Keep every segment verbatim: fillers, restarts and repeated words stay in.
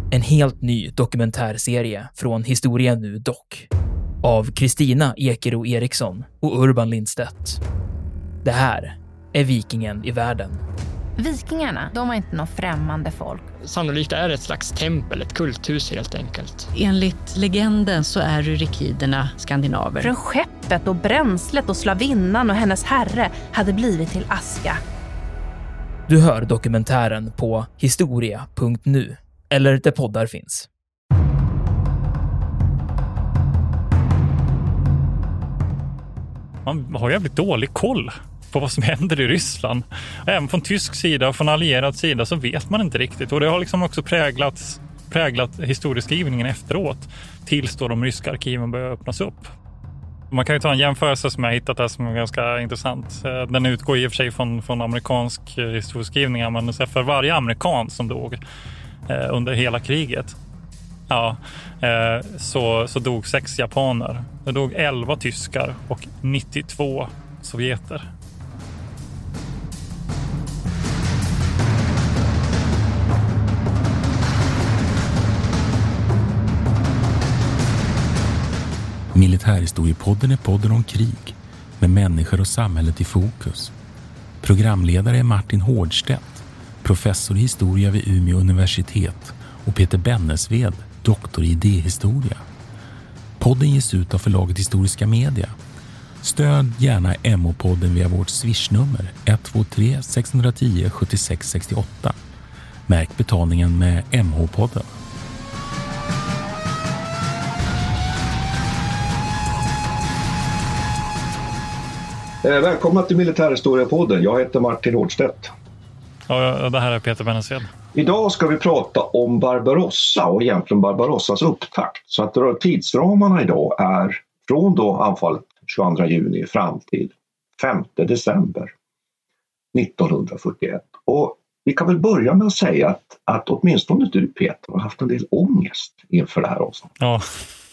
En helt ny dokumentärserie från Historia Nu Dock. Av Kristina Ekero Eriksson och Urban Lindstedt. Det här är Vikingen i världen. Vikingarna, de var inte något främmande folk. Sannolikt är det ett slags tempel, ett kulthus helt enkelt. Enligt legenden så är rykiderna skandinaver. Från skeppet och bränslet och slavinnan och hennes herre hade blivit till aska. Du hör dokumentären på historia punkt nu eller där poddar finns. Man har jävligt dålig koll på vad som händer i Ryssland. Även från tysk sida och från allierad sida så vet man inte riktigt. Och det har liksom också präglat, präglat historieskrivningen efteråt tills då de ryska arkiven börjar öppnas upp. Man kan ju ta en jämförelse som jag hittat här som är ganska intressant. Den utgår i och för sig från, från amerikansk historieskrivning, men för varje amerikan som dog eh, under hela kriget ja, eh, så, så dog sex japaner. Det dog elva tyskar och nittiotvå sovjeter. Militärhistoriepodden är podden om krig med människor och samhället i fokus. Programledare är Martin Hårdstedt, professor i historia vid Umeå universitet, och Peter Bennesved, doktor i idéhistoria. Podden ges ut av förlaget Historiska Media. Stöd gärna M O-podden via vårt swishnummer ett två tre sex ett noll sju sex sex åtta. Märk betalningen med M H-podden. Välkomna till Militärhistoriepodden. Jag heter Martin Hårdstedt. Och det här är Peter Bennesved. Idag ska vi prata om Barbarossa och egentligen Barbarossas upptakt. Så att tidsramarna idag är från då anfallet tjugoandra juni fram till femte december nittonhundrafyrtioett. Och vi kan väl börja med att säga att, att åtminstone du, Peter, har haft en del ångest inför det här också. Ja.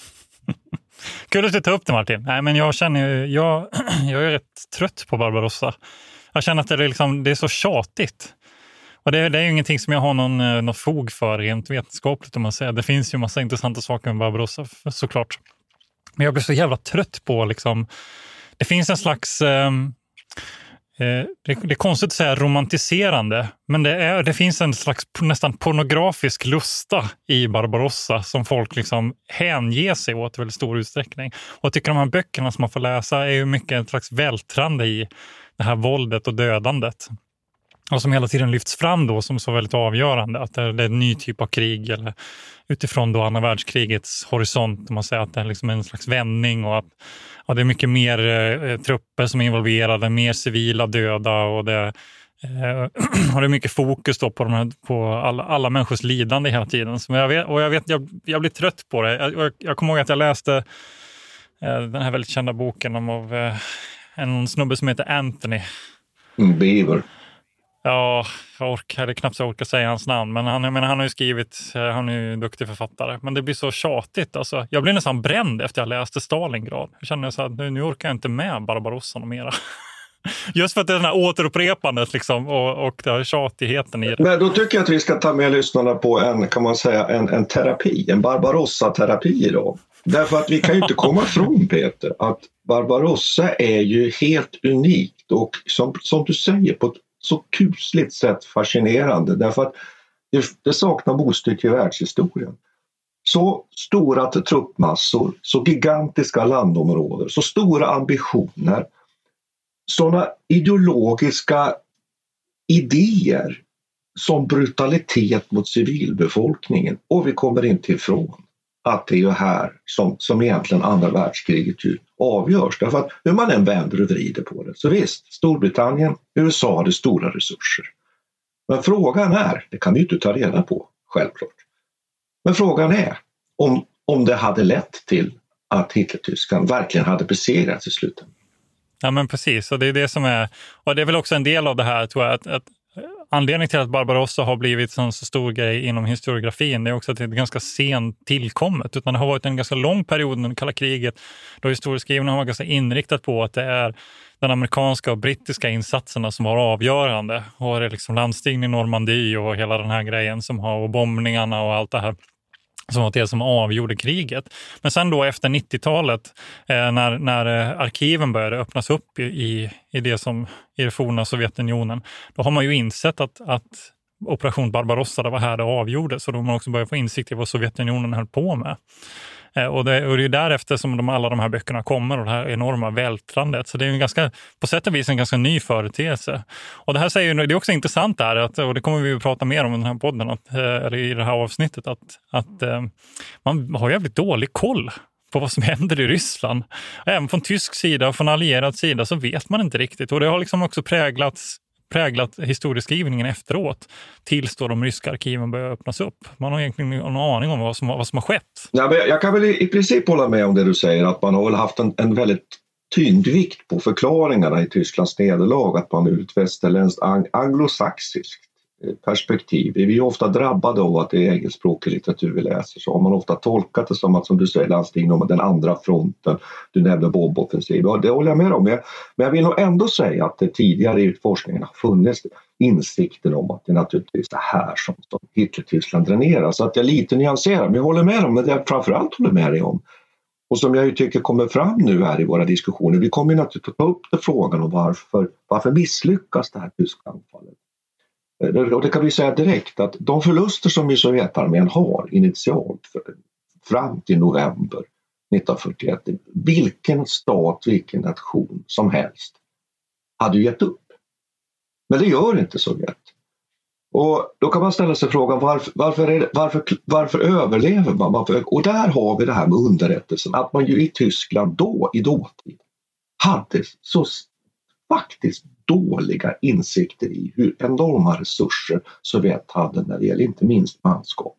Kul att du tar upp det, Martin. Nej, men jag känner ju, jag, jag är rätt trött på Barbarossa. Jag känner att det är, liksom, det är så tjatigt. Och det, det är ju ingenting som jag har någon, någon fog för rent vetenskapligt, om man säger. Det finns ju massa intressanta saker med Barbarossa, såklart. Men jag blir så jävla trött på liksom, det finns en slags eh, det, det är konstigt att säga romantiserande, men det, är, det finns en slags nästan pornografisk lusta i Barbarossa som folk liksom hänger sig åt i väldigt stor utsträckning. Och jag tycker de här böckerna som man får läsa är ju mycket en slags vältrande i det här våldet och dödandet. Och som hela tiden lyfts fram då som så väldigt avgörande. Att det är en ny typ av krig, eller utifrån då andra världskrigets horisont. Man säger att det är liksom en slags vändning och att ja, det är mycket mer eh, trupper som är involverade, mer civila döda. Och det, eh, och det är mycket fokus då på, de här, på alla, alla människors lidande hela tiden. Så jag vet, och jag, vet, jag, jag blir trött på det. Jag, jag, jag kommer ihåg att jag läste eh, den här väldigt kända boken om av, eh, en snubbe som heter Anthony. Mm, Beaver. Ja, jag orkar knappt så jag orkar säga hans namn. Men han, jag menar, han har ju skrivit, han är ju en duktig författare. Men det blir så tjatigt. Alltså, jag blir nästan bränd efter jag läste Stalingrad. Jag känner så att nu, nu orkar jag inte med Barbarossa och mera. Just för att det är den här återupprepandet liksom, och, och det här tjatigheten i det. Men då tycker jag att vi ska ta med lyssnarna på en, kan man säga, en, en terapi. En Barbarossa-terapi då. Därför att vi kan ju inte komma ifrån, Peter, att Barbarossa är ju helt unikt. Och som, som du säger, på ett så kusligt sätt fascinerande, därför att det, det saknar motstycke i världshistorien. Så stora truppmassor, så gigantiska landområden, så stora ambitioner, sådana ideologiska idéer som brutalitet mot civilbefolkningen. Och vi kommer inte ifrån att det är ju här som, som egentligen andra världskriget ju avgörs. Därför att hur man än vänder och vrider på det. Så visst, Storbritannien, U S A hade stora resurser. Men frågan är, det kan vi ju inte ta reda på, självklart. Men frågan är om, om det hade lett till att Hitler-Tyskland verkligen hade besegrats i slutet. Ja, men precis. Och det är det som är, och det är väl också en del av det här, tror jag, att, att anledningen till att Barbarossa har blivit en så stor grej inom historiografin, det är också att det är ganska sent tillkommet, utan det har varit en ganska lång period under kalla kriget då historieskrivningen har varit ganska inriktat på att det är den amerikanska och brittiska insatserna som var avgörande, och det är liksom landstigning i Normandie och hela den här grejen som har, och bombningarna och allt det här som var det som avgjorde kriget. Men sen då efter nittiotalet eh, när, när eh, arkiven började öppnas upp i, i, i det som i det forna Sovjetunionen, då har man ju insett att, att Operation Barbarossa, det var här det avgjordes, så då har man också börjat få insikt i vad Sovjetunionen höll på med. Eh, och, det, och det är därefter som de, alla de här böckerna kommer, och det här enorma vältrandet. Så det är en ganska, på sätt och vis en ganska ny företeelse. Och det här säger, det är också intressant där, att, och det kommer vi att prata mer om i den här podden, att, eller i det här avsnittet, att, att eh, man har jävligt dålig koll på vad som händer i Ryssland. Även från tysk sida och från allierad sida så vet man inte riktigt. Och det har liksom också präglats präglat historieskrivningen efteråt tills då de ryska arkiven börjar öppnas upp. Man har egentligen någon aning om vad som, vad som har skett. Ja, men jag kan väl i, i princip hålla med om det du säger, att man har väl haft en, en väldigt tyngdvikt på förklaringarna i Tysklands nederlag, att man utvästerländskt ang- anglosaxiskt perspektiv. Vi är ju ofta drabbade av att det är engelskspråkig litteratur vi läser, så har man ofta tolkat det som att, som du säger, landstigning om den andra fronten, du nämnde bomboffensiv, och det håller jag med om. Men jag vill nog ändå säga att det tidigare i forskningen har funnits insikten om att det är naturligtvis det här som, som Hitler-Tyskland dränerar, så att jag lite nyanserar, men jag håller med om, men det jag framförallt håller med dig om, och som jag ju tycker kommer fram nu här i våra diskussioner, vi kommer naturligtvis att ta upp det frågan om varför, varför misslyckas det här tyska anfallet. Och det kan vi säga direkt att de förluster som i Sovjetarmén har initialt för, fram till november nittonhundrafyrtioett, vilken stat, vilken nation som helst hade gett upp. Men det gör inte Sovjet. Och då kan man ställa sig frågan varför, varför, är det, varför, varför överlever man? Varför, och där har vi det här med underrättelsen, att man ju i Tyskland då, i dåtid, hade så faktiskt dåliga insikter i hur enorma resurser Sovjet hade när det gäller inte minst manskap.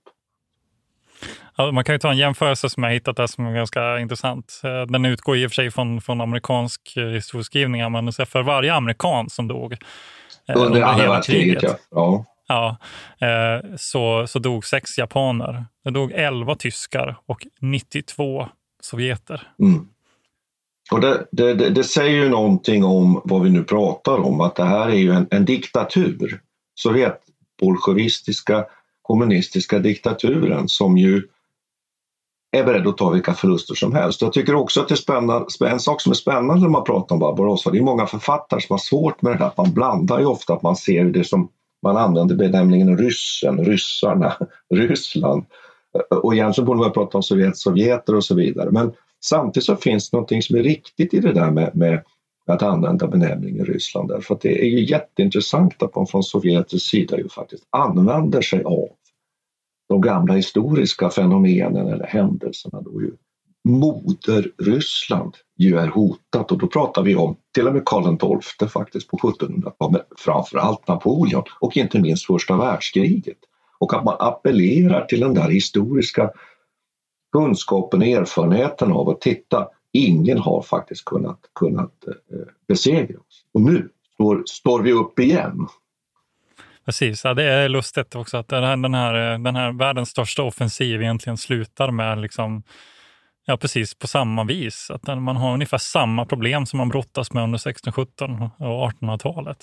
Ja, man kan ju ta en jämförelse som jag hittat där som är ganska intressant. Den utgår i och för sig från, från amerikansk historieskrivning, men för varje amerikan som dog under, under andra världskriget, ja. Ja. Ja, så, så dog sex japaner. Det dog elva tyskar och nittiotvå sovjeter. Mm. Och det, det, det säger ju någonting om vad vi nu pratar om, att det här är ju en, en diktatur, Sovjet, bolsjevistiska, kommunistiska diktaturen, som ju är beredd att ta vilka förluster som helst. Jag tycker också att det är spännande, en sak som är spännande när man pratar om Barbarossa, det är många författare som har svårt med det här, att man blandar ju ofta, att man ser det som man använder benämningen ryssen, ryssarna, Ryssland, och egentligen borde man prata om Sovjet, sovjeter och så vidare, men samtidigt så finns det någonting som är riktigt i det där med, med att använda benämningen Ryssland. För att det är ju jätteintressant att man från Sovjetisk sida ju faktiskt använder sig av de gamla historiska fenomenen eller händelserna. Då ju moder Ryssland ju är hotat, och då pratar vi om till och med Karl den tolfte faktiskt på sjuttonhundratalet, framförallt Napoleon och inte minst första världskriget. Och att man appellerar till den där historiska kunskapen och erfarenheten av att titta, ingen har faktiskt kunnat, kunnat eh, besegra oss. Och nu står, står vi upp igen. Precis, ja, det är lustigt också att den här, den, här, den här världens största offensiv egentligen slutar med liksom, ja, precis på samma vis. Att man har ungefär samma problem som man brottas med under sexton-, sjutton- och artonhundratalet.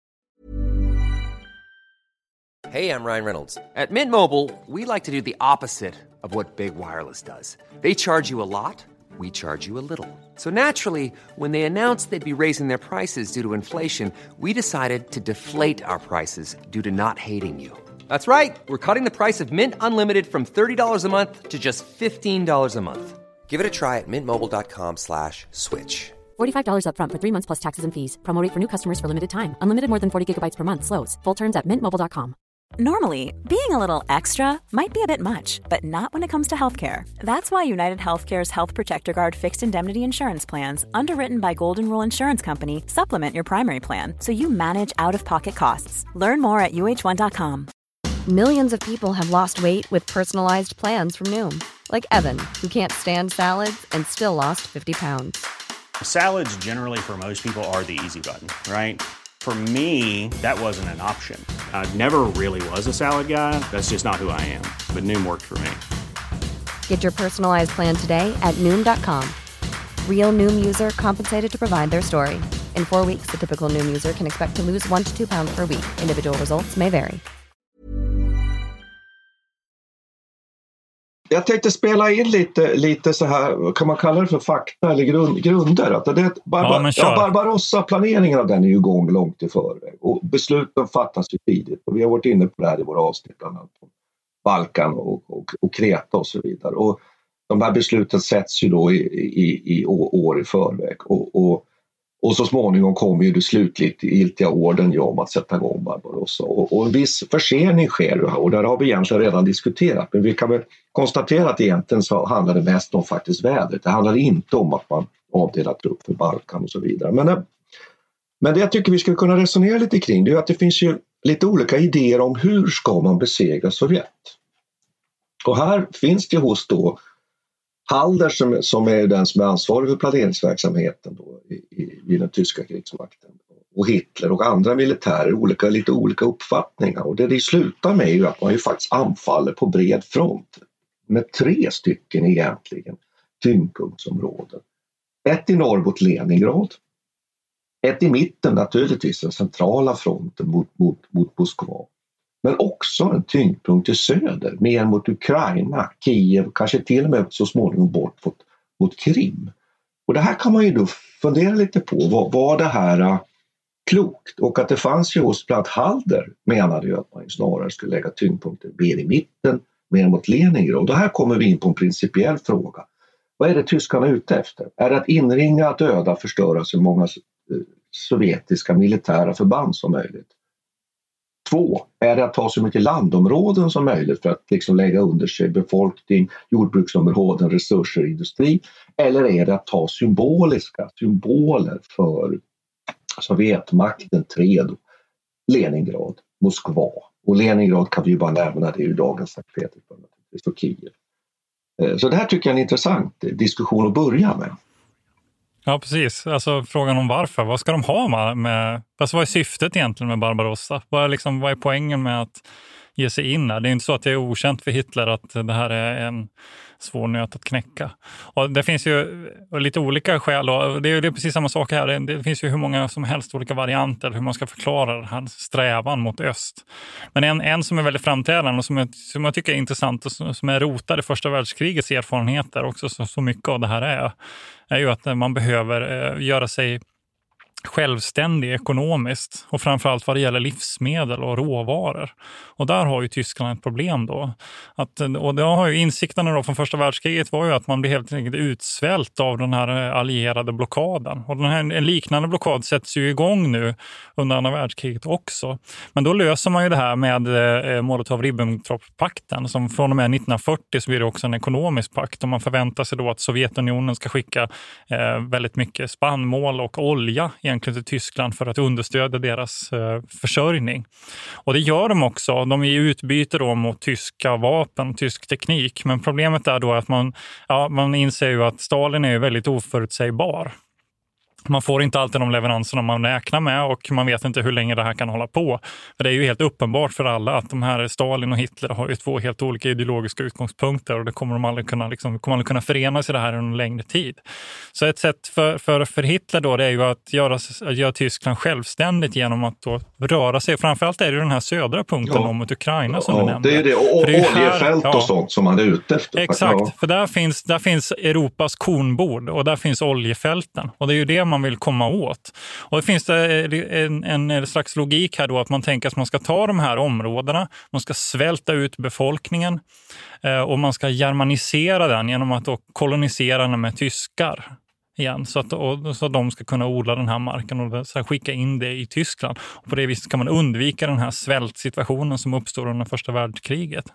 Hey, I'm Ryan Reynolds. At Mint Mobile, we like to do the opposite of what Big Wireless does. They charge you a lot, we charge you a little. So naturally, when they announced they'd be raising their prices due to inflation, we decided to deflate our prices due to not hating you. That's right. We're cutting the price of Mint Unlimited from thirty dollars a month to just fifteen dollars a month. Give it a try at mintmobile.com slash switch. forty-five dollars up front for three months plus taxes and fees. Promo rate for new customers for limited time. Unlimited more than forty gigabytes per month slows. Full terms at mint mobile dot com. Normally, being a little extra might be a bit much, but not when it comes to healthcare. That's why United Healthcare's Health Protector Guard fixed indemnity insurance plans, underwritten by Golden Rule Insurance Company, supplement your primary plan so you manage out-of-pocket costs. Learn more at U H one dot com. Millions of people have lost weight with personalized plans from Noom. Like Evan, who can't stand salads and still lost fifty pounds. Salads generally for most people are the easy button, right? For me, that wasn't an option. I never really was a salad guy. That's just not who I am. But Noom worked for me. Get your personalized plan today at Noom dot com. Real Noom user compensated to provide their story. In four weeks, the typical Noom user can expect to lose one to two pounds per week. Individual results may vary. Jag tänkte spela in lite, lite så här, kan man kalla det för fakta eller grund, grunder? Att det, Barba, ja, ja, Barbarossa-planeringen av den är ju igång långt i förväg. Och besluten fattas ju tidigt. Och vi har varit inne på det här i våra avsnitt, bland annat på Balkan och, och, och Kreta och så vidare. Och de här besluten sätts ju då i, i, i år i förväg. Och, och, och så småningom kommer ju det slutgiltiga orden ja, om att sätta igång Barbarossa. Och, och en viss försening sker ju här, och där har vi egentligen redan diskuterat. Men vi kan väl konstatera att egentligen så handlar det mest om faktiskt vädret. Det handlar inte om att man avdelar trupp för Balkan och så vidare. Men, men det jag tycker vi skulle kunna resonera lite kring, det är att det finns ju lite olika idéer om hur ska man besegra Sovjet. Och här finns det hos då Halder som, som är den som är ansvarig för planeringsverksamheten då i, i, i den tyska krigsmakten, och Hitler och andra militärer olika, lite olika uppfattningar, och det det slutar med är ju att man ju faktiskt anfaller på bred front med tre stycken egentligen tyngdpunktsområden. Ett i norr mot Leningrad, ett i mitten naturligtvis den centrala fronten mot, mot, mot Moskva, men också en tyngdpunkt i söder, mer mot Ukraina, Kiev, kanske till och med så småningom bort mot, mot Krim. Och det här kan man ju då fundera lite på, var, var det här uh, klokt? Och att det fanns ju hos bland Halder menade ju att man snarare skulle lägga tyngdpunkten mer i mitten, mer mot Leningrad. Och då här kommer vi in på en principiell fråga. Vad är det tyskarna är ute efter? Är det att inringa, att döda, förstöra så många uh, sovjetiska militära förband som möjligt? Två, är det att ta så mycket landområden som möjligt för att liksom lägga under sig befolkning, jordbruksområden, resurser, industri? Eller är det att ta symboliska symboler för Sovjetmakten? Tre, då, Leningrad, Moskva. Och Leningrad kan vi ju bara nämna, det är ju dagens Sankt Petersburg och Kiev. Så det här tycker jag är en intressant diskussion att börja med. Ja, precis. Alltså frågan om varför. Vad ska de ha med? med alltså, vad är syftet egentligen med Barbarossa? Vad är, liksom, vad är poängen med att ge sig in här? Det är inte så att det är okänt för Hitler att det här är en svår nöt att knäcka. Och det finns ju lite olika skäl. Och det, är, det är precis samma sak här. Det, det finns ju hur många som helst olika varianter hur man ska förklara den här strävan mot öst. Men en, en som är väldigt framträdande och som jag, som jag tycker är intressant och som, som är rotad i första världskrigets erfarenheter också, så, så mycket av det här är, är ju att man behöver eh, göra sig självständig ekonomiskt och framförallt vad det gäller livsmedel och råvaror. Och där har ju Tyskland ett problem då. Att, och det har ju insikterna då från första världskriget var ju att man blev helt enkelt utsvält av den här allierade blockaden. Och den här, en liknande blockad sätts ju igång nu under andra världskriget också. Men då löser man ju det här med eh, Molotov-Ribbentrop-pakten som från och med nittonhundrafyrtio så blir det också en ekonomisk pakt och man förväntar sig då att Sovjetunionen ska skicka eh, väldigt mycket spannmål och olja egentligen till Tyskland för att understödja deras eh, försörjning. Och det gör de också. De är i utbyte då mot tyska vapen, tysk teknik. Men problemet är då att man, ja, man inser ju att Stalin är väldigt oförutsägbar. Man får inte alltid de leveranserna man räknar med och man vet inte hur länge det här kan hålla på. För det är ju helt uppenbart för alla att de här Stalin och Hitler har ju två helt olika ideologiska utgångspunkter och det kommer de aldrig kunna, liksom, kommer aldrig kunna förenas i det här under en längre tid. Så ett sätt för, för, för Hitler då det är ju att göra, att göra Tyskland självständigt genom att då röra sig. Framförallt är det den här södra punkten ja. mot Ukraina som ja, du nämnde. Det är det, och, och det är oljefält här, och sånt som man är ute efter. Exakt, ja. för där finns, där finns Europas kornbord och där finns oljefälten och det är ju det man vill komma åt. Och det finns en, en, en slags logik här då att man tänker att man ska ta de här områdena, man ska svälta ut befolkningen eh, och man ska germanisera den genom att då kolonisera den med tyskar igen så att, och, så att de ska kunna odla den här marken och så här, skicka in det i Tyskland. Och på det viset kan man undvika den här svältsituationen som uppstår under första världskriget.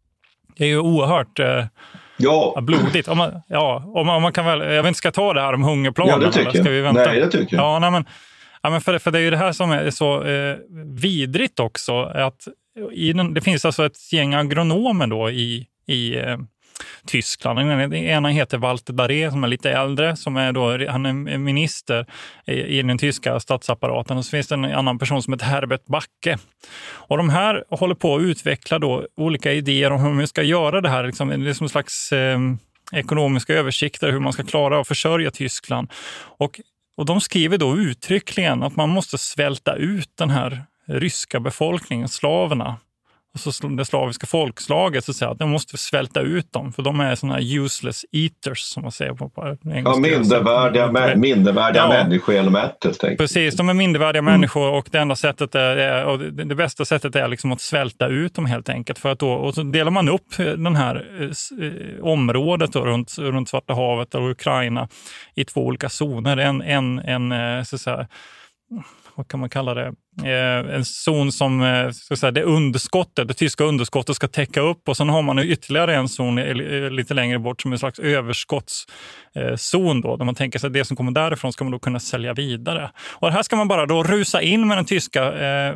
Det är ju oerhört eh, ja. blodigt. Om man, ja, om man, om man kan väl, jag vet inte, ska ta det här om hungerplanen. Ja, det tycker ska vi vänta? Nej, det tycker jag. Ja, nej, men, ja, men för, för det är ju det här som är så eh, vidrigt också. Att i den, det finns alltså ett gäng agronomer då i, i, eh, Tyskland. Den ena heter Walter Daré som är lite äldre, som är då, han är minister i den tyska statsapparaten, och så finns det en annan person som heter Herbert Backe. Och de här håller på att utveckla då olika idéer om hur man ska göra det här, liksom, det är som en slags eh, ekonomiska översikter, hur man ska klara att försörja Tyskland. Och, och de skriver då uttryckligen att man måste svälta ut den här ryska befolkningen, slaverna, och så det slaviska folkslaget, så att säga, att de måste svälta ut dem, för de är såna här useless eaters som man säger på, på engelska. Ja, mindervärdiga, mä- mindervärdiga ja. människor eller mättet. Precis, de är mindervärdiga mm. människor, och det enda sättet är, och det, det bästa sättet är liksom att svälta ut dem helt enkelt, för att då, och så delar man upp den här eh, området då, runt, runt Svarta havet och Ukraina i två olika zoner. En, en, en så att säga, vad kan man kalla det? Eh, en zon som eh, så att säga, det underskottet, det tyska underskottet ska täcka upp, och sen har man ytterligare en zon eh, lite längre bort som en slags överskottszon eh, då, där man tänker sig att det som kommer därifrån ska man då kunna sälja vidare. Och här ska man bara då rusa in med den tyska eh,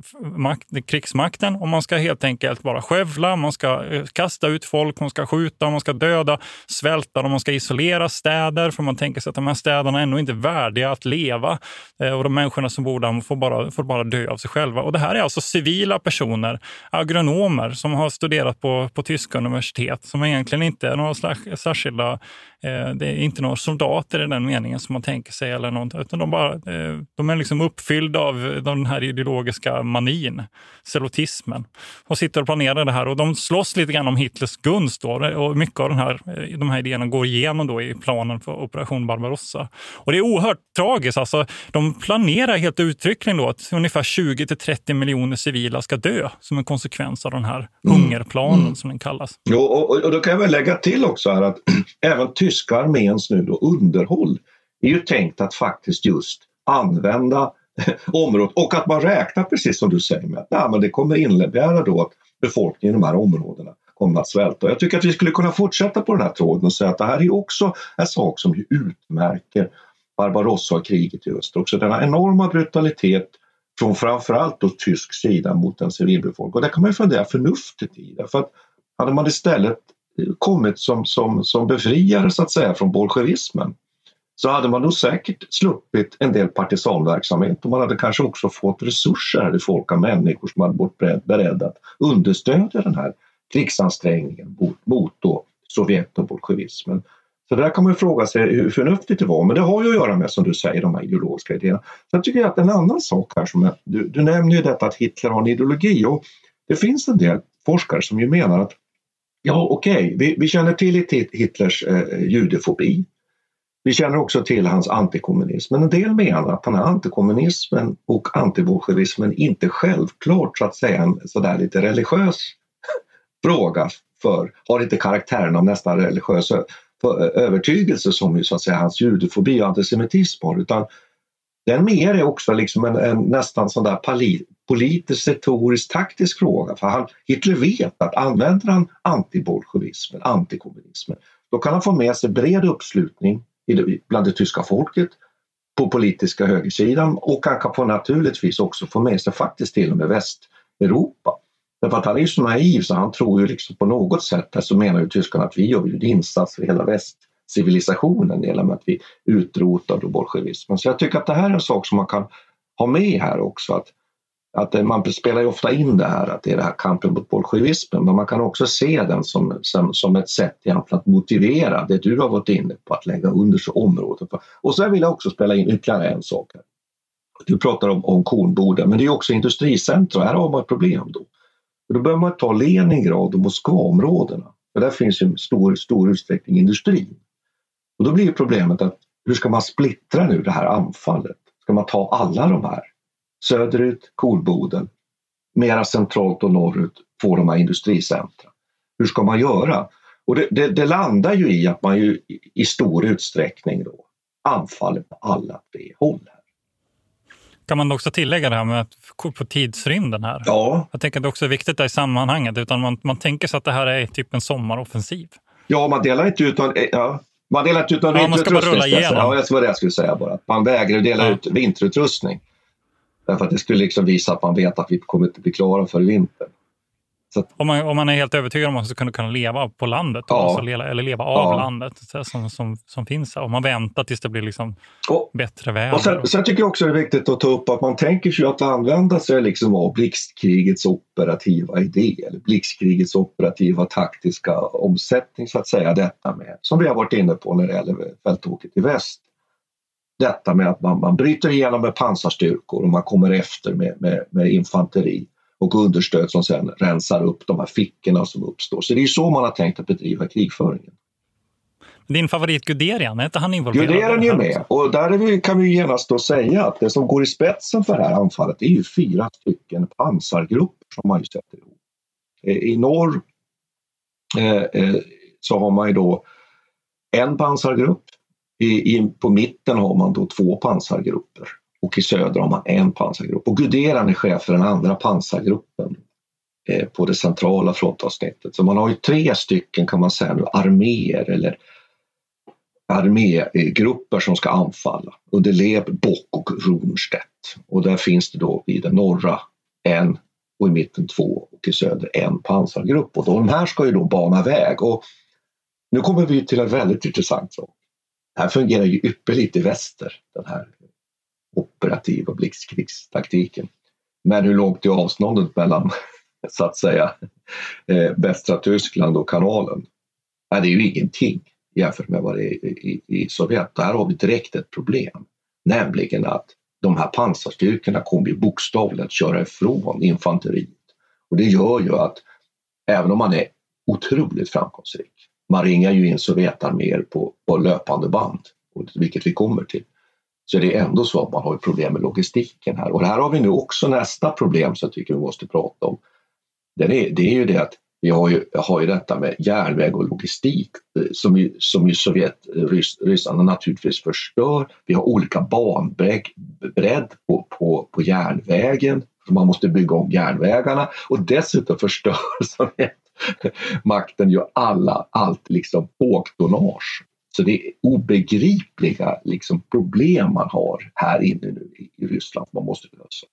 makt, krigsmakten, och man ska helt enkelt bara skövla, man ska eh, kasta ut folk, man ska skjuta, man ska döda, svälta, och man ska isolera städer, för man tänker sig att de här städerna är ändå inte värdiga att leva, eh, och de människorna som bor där får bara, får bara dö av sig själva. Och det här är alltså civila personer, agronomer som har studerat på, på tyska universitet, som egentligen inte är några särskilda, eh, det är inte några soldater i den meningen som man tänker sig, eller något, utan de, bara, eh, de är liksom uppfyllda av den här ideologiska manin, zelotismen, och sitter och planerar det här, och de slåss lite grann om Hitlers gunst då, och mycket av den här, de här idéerna går igenom då i planen för Operation Barbarossa. Och det är oerhört tragiskt, alltså de planerar helt uttryckligen då att ungefär tjugo till trettio miljoner civila ska dö som en konsekvens av den här mm. hungerplanen mm. som den kallas. Jo, och, och då kan jag väl lägga till också här att även tyska arméns nu då underhåll är ju tänkt att faktiskt just använda området, och att man räknar precis som du säger med att nej, men det kommer innebära då att befolkningen i de här områdena kommer att svälta. Jag tycker att vi skulle kunna fortsätta på den här tråden och säga att det här är också en sak som ju utmärker Barbarossa och kriget i öster. Också denna enorma brutalitet från framförallt då tysk sida mot en civilbefolkning. Och det kan man ju fundera förnuftigt i det. För att hade man istället kommit som, som, som befriare så att säga från bolsjevismen, så hade man nog säkert sluppit en del partisanverksamhet, och man hade kanske också fått resurser i folk av människor som hade varit beredda att understödja den här krigsansträngningen mot, mot då Sovjet och bolsjevismen. Så där kan man ju fråga sig hur förnuftigt det var, men det har ju att göra med, som du säger, de här ideologiska idéerna. Sen tycker jag att en annan sak här, som är, du, du nämner ju detta att Hitler har en ideologi, och det finns en del forskare som ju menar att ja okej, okay, vi, vi känner till Hitlers eh, judefobi. Vi känner också till hans antikommunism, men en del menar att den här antikommunismen och antibolsjevismen inte självklart så att säga en sådär lite religiös fråga, för har inte karaktären av nästan religiös övertygelse som ju så att säga hans judefobi och antisemitism har, utan den mer är också liksom en, en nästan sån där pali, politisk, retorisk, taktisk fråga, för han, Hitler vet att använder han antibolsjevismen, antikommunismen, då kan han få med sig bred uppslutning bland det tyska folket på politiska högersidan, och han kan få naturligtvis också få med sig faktiskt till och med Västeuropa. Därför att han är ju så naiv så han tror ju liksom på något sätt, så menar ju tyskarna att vi gör ju en insats för hela västcivilisationen genom att vi utrotar då bolsjevismen. Så jag tycker att det här är en sak som man kan ha med här också, att Att man spelar ju ofta in det här, att det är det här kampen mot bolsjevismen, men man kan också se den som, som, som ett sätt egentligen att motivera det du har varit inne på, att lägga under sig områden. Och så vill jag också spela in ytterligare en sak här. Du pratar om, om Kornboden, men det är också industricentra, här har man ett problem då. Och då behöver man ta Leningrad och Moskvaområdena, för där finns ju stor, stor utsträckning industri. Och då blir ju problemet att hur ska man splittra nu det här anfallet? Ska man ta alla de här? Söderut, Kornboden, mera centralt och norrut får de här industricentra. Hur ska man göra? Och det, det, det landar ju i att man ju i stor utsträckning då anfaller på alla tre håll här. Kan man också tillägga det här med att på tidsrymden här? Ja. Jag tänker att det också är viktigt där i sammanhanget, utan man, man tänker sig att det här är typ en sommaroffensiv. Ja, man delar inte utan... Ja. Man delar inte ut någon ja, man ska bara rulla igenom. Ja, det var det jag skulle säga bara. Man vägrar dela ja. ut vinterutrustning. Därför att det skulle liksom visa att man vet att vi kommer inte bli klara för vintern. Så att, om, man, om man är helt övertygad om att man ska kunna, kunna leva på landet, ja, alltså leva, eller leva av ja. landet så, som, som, som finns här. Om man väntar tills det blir liksom och, bättre väder. Och sen, sen tycker jag också det är viktigt att ta upp att man tänker sig att använda sig liksom av blixtkrigets operativa idé eller blixtkrigets operativa taktiska omsättning så att säga, detta med, som vi har varit inne på när det gäller fältåket i väst. Detta med att man, man bryter igenom med pansarstyrkor och man kommer efter med, med, med infanteri och understöd som sen rensar upp de här fickorna som uppstår. Så det är ju så man har tänkt att bedriva krigföringen. Din favorit Guderian, är inte han involverad? Guderian är ju med, och där är vi, kan vi genast då säga att det som går i spetsen för det här anfallet är ju fyra stycken pansargrupper som man ju sätter ihop. I norr eh, eh, så har man ju då en pansargrupp. I, i, på mitten har man då två pansargrupper och i söder har man en pansargrupp. Och Guderian är chef för den andra pansargruppen eh, på det centrala frontavsnittet. Så man har ju tre stycken kan man säga nu arméer eller armégrupper som ska anfalla under Leb, Bock och Runstedt. Och där finns det då i den norra en och i mitten två och i söder en pansargrupp. Och då, de här ska ju då bana väg. Och nu kommer vi till en väldigt intressant sak. Det här fungerar ju ypperligt i väster, den här operativa blixtkrigstaktiken. Men hur långt är avståndet mellan, så att säga, eh, västra Tyskland och kanalen? Nej, det är ju ingenting jämfört med vad det är i, i, i Sovjet. Där har vi direkt ett problem. Nämligen att de här pansarstyrkorna kommer ju bokstavligt att köra ifrån infanteriet. Och det gör ju att även om man är otroligt framgångsrik, man ringar ju in Sovjetarméer på, på löpande band, vilket vi kommer till. Så det är ändå så att man har ett problem med logistiken här. Och här har vi nu också nästa problem som jag tycker vi måste prata om. Det är, det är ju det att vi har ju, har ju detta med järnväg och logistik som ju, som ju Sovjet, rys, ryssarna naturligtvis förstör. Vi har olika banbredd på, på, på järnvägen. Man måste bygga om järnvägarna och dessutom förstör Sovjet makten ju alla, allt liksom bågtonnage. Så det är obegripliga liksom problem man har här inne nu i, i Ryssland man måste lösa.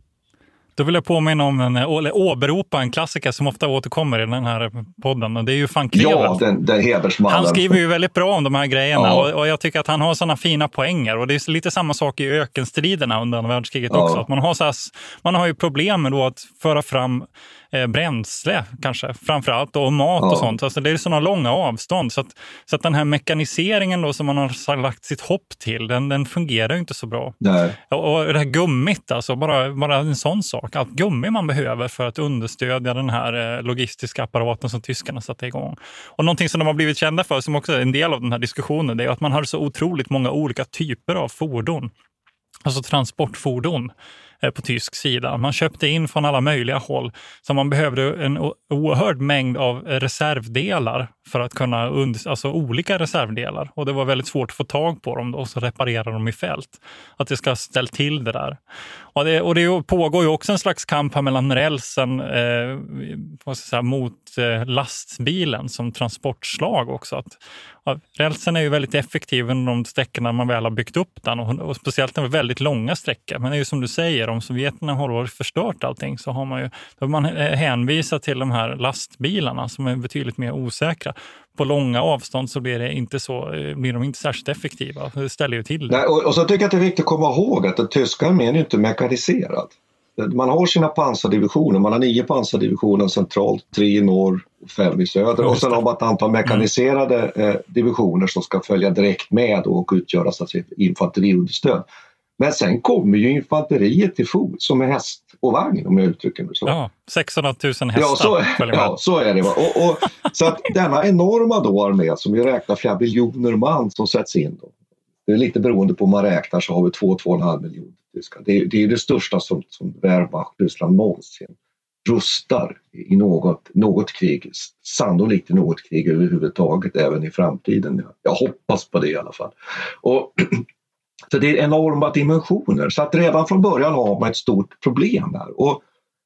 Då vill jag påminna om en, eller åberopa en klassiker som ofta återkommer i den här podden, och det är ju van Klevel. Ja, den, den hedersmannen. Han skriver ju väldigt bra om de här grejerna, ja. och, och jag tycker att han har sådana fina poänger, och det är lite samma sak i ökenstriderna under andra världskriget ja. också. Att man, har så här, man har ju problem med då att föra fram eh, bränsle kanske, framförallt, och mat ja. och sånt. Alltså det är sådana långa avstånd, så att, så att den här mekaniseringen då som man har lagt sitt hopp till, den, den fungerar ju inte så bra. Nej. Och, och det här gummit, alltså bara, bara en sån sak. Allt gummi man behöver för att understödja den här eh, logistiska apparaten som tyskarna satte igång. Och någonting som de har blivit kända för, som också är en del av den här diskussionen, det är att man har så otroligt många olika typer av fordon. Alltså transportfordon eh, på tysk sida. Man köpte in från alla möjliga håll, så man behövde en o- oerhörd mängd av reservdelar för att kunna, und- alltså olika reservdelar. Och det var väldigt svårt att få tag på dem då, och så reparera dem i fält. Att det ska ställa till det där. Och det, och det pågår ju också en slags kamp här mellan rälsen eh, vad ska jag säga, mot eh, lastbilen som transportslag också. Att, ja, rälsen är ju väldigt effektiv under de sträckorna man väl har byggt upp den, och, och speciellt när väldigt långa sträckor. Men det är ju som du säger, om sovjeterna har förstört allting, så har man ju då man hänvisat till de här lastbilarna som är betydligt mer osäkra. På långa avstånd så blir, det inte så, blir de inte särskilt effektiva. Det ställer ju till det. Nej, och, och så tycker jag att det är viktigt att komma ihåg att den tyska armén är inte mekaniserad. Man har sina pansardivisioner, man har nio pansardivisioner centralt, tre i norr och fem i söder. Och sen har man ett antal mekaniserade mm. eh, divisioner som ska följa direkt med och utgöra så att säga infanteriunderstöd. Men sen kommer ju infanteriet till fot som är häst och vagn, om jag uttrycker mig så. Ja, sexhundratusen hästar. Ja, så, ja, så är det. Va? Och, och, så att denna enorma då armé som vi räknar flera miljoner man som sätts in då. Det är lite beroende på om man räknar, så har vi två till två och en halv miljoner tyskar. Det, det är det största som, som Wehrmacht, Ryssland någonsin rustar i något, något krig. Sannolikt i något krig överhuvudtaget även i framtiden. Jag hoppas på det i alla fall. Och så det är enorma dimensioner. Så att redan från början har man ett stort problem här. Och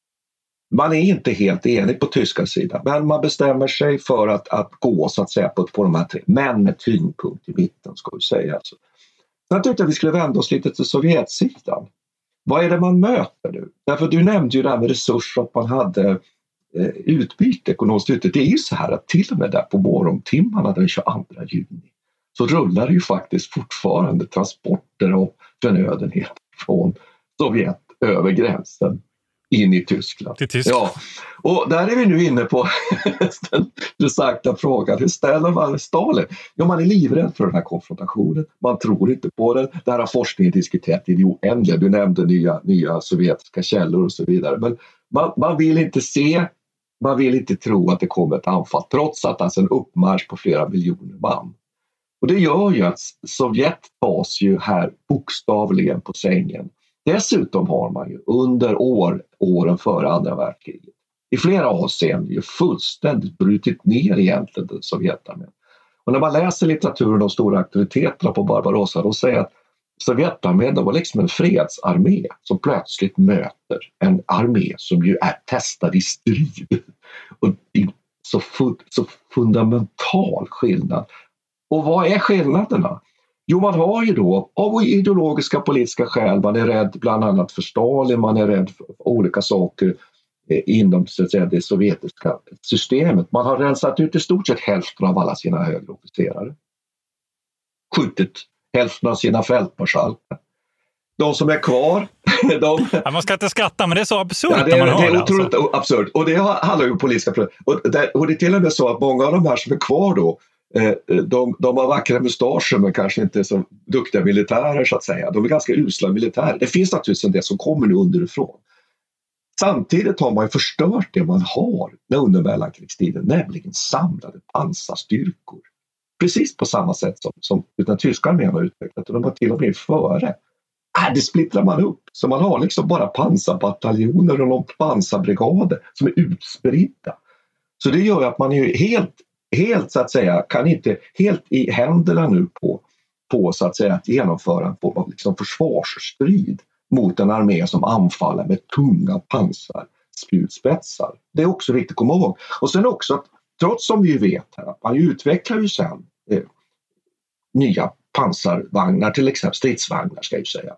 man är inte helt enig på tyska sidan. Men man bestämmer sig för att, att gå så att säga på, på de här tre. Men med tyngdpunkt i mitten ska vi säga. Alltså. Sen tyckte jag vi skulle vända oss lite till Sovjetsidan. Vad är det man möter nu? Därför du nämnde ju det här med resurser, att man hade eh, utbyte, ekonomiskt utbyte. Det är ju så här att till och med där på morgontimmarna den tjugoandra juni så rullar det ju faktiskt fortfarande transporter av förnödenhet från Sovjet över gränsen in i Tyskland. Till Tyskland. Ja. Och där är vi nu inne på den intressanta frågan. Hur ställer man Stalin? Ja, man är livrädd för den här konfrontationen. Man tror inte på den. Det här har forskningen diskuterat i det oändliga. Du nämnde nya, nya sovjetiska källor och så vidare. Men man, man vill inte se, man vill inte tro att det kommer ett anfall. Trots att alltså en uppmarsch på flera miljoner man. Och det gör ju att Sovjet tas ju här bokstavligen på sängen. Dessutom har man ju under år, åren före andra världskriget i flera avseenden ju fullständigt brutit ner egentligen den Sovjetarmén. Och när man läser litteraturen om stora aktiviteterna på Barbarossa, då säger att Sovjetarmén var liksom en fredsarmé som plötsligt möter en armé som ju är testad i strid. Och det är så, fu- så fundamental skillnad. Och vad är skillnaderna? Jo, man har ju då av ideologiska politiska skäl, man är rädd bland annat för Stalin, man är rädd för olika saker inom så att säga, det sovjetiska systemet. Man har rensat ut i stort sett hälften av alla sina högre officerare. Skjutit hälften av sina fältmarskalkar. De som är kvar... De... Ja, man ska inte skratta, men det är så absurt ja, det är, när man hör det. är det, otroligt alltså. absurt. Och det handlar ju om politiska problem. Och det, och det är till och med så att många av de här som är kvar då, De, de har vackra mustascher men kanske inte så duktiga militärer så att säga. De är ganska usla militärer. Det finns naturligtvis en del som kommer nu underifrån. Samtidigt har man ju förstört det man har under mellankrigstiden, nämligen samlade pansarstyrkor. Precis på samma sätt som, som den tyska armén har utvecklat, och de har till och med före. Äh, det splittrar man upp. Så man har liksom bara pansarbataljoner och någon pansarbrigader som är utspridda. Så det gör att man är helt Helt så att säga, kan inte helt i händerna nu på, på så att säga att genomföra en form av liksom försvarsstrid mot en armé som anfaller med tunga pansar, spjutspetsar. Det är också viktigt att komma ihåg. Och sen också att trots som vi vet här, att man utvecklar ju sen eh, nya pansarvagnar, till exempel stridsvagnar ska jag ju säga.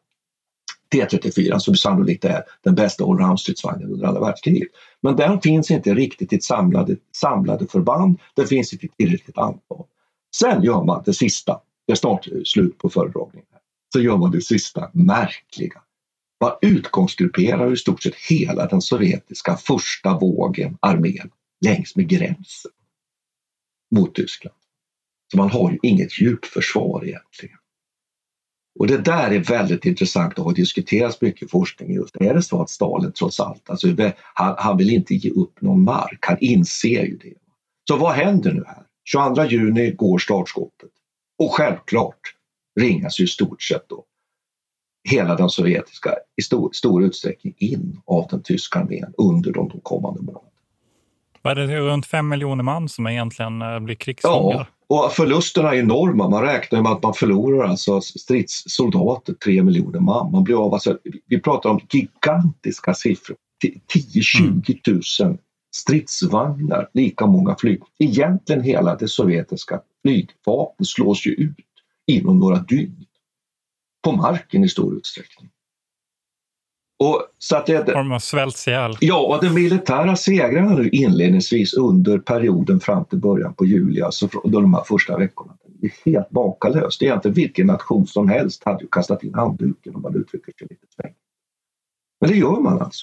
T trettiofyra som sannolikt är den bästa allround-stridsvagnen under andra världskriget. Men den finns inte riktigt i ett samlade, samlade förband. Det finns inte i tillräckligt antal. Sen gör man det sista. Det är snart slut på föredragningen. Så gör man det sista märkliga. Man utgångsgrupperar i stort sett hela den sovjetiska första vågen armén längs med gränsen mot Tyskland. Så man har ju inget djupförsvar egentligen. Och det där är väldigt intressant och har diskuterats mycket i forskning just. Är det så att Stalin trots allt, alltså, han, han vill inte ge upp någon mark, han inser ju det. Så vad händer nu här? tjugoandra juni går startskottet. Och självklart ringas ju i stort sett då hela den sovjetiska i stor, stor utsträckning in av den tyska armén under de, de kommande månaderna. Var det runt fem miljoner man som egentligen blir krigsfångar? Ja, och förlusterna är enorma. Man räknar med att man förlorar alltså stridssoldater, tre miljoner man. Man blir av, alltså, vi pratar om gigantiska siffror. tio till tjugo tusen stridsvagnar, lika många flyg. Egentligen hela det sovjetiska flygvapnet slås ju ut inom några dygn. På marken i stor utsträckning. Och så att det, de har svälts ihjäl. Ja, och de militära segrarna nu inledningsvis under perioden fram till början på juli, alltså de här första veckorna, det är helt bakalöst. Det är inte vilken nation som helst hade ju kastat in handduken om man uttrycker sig lite sväng. Men det gör man alltså.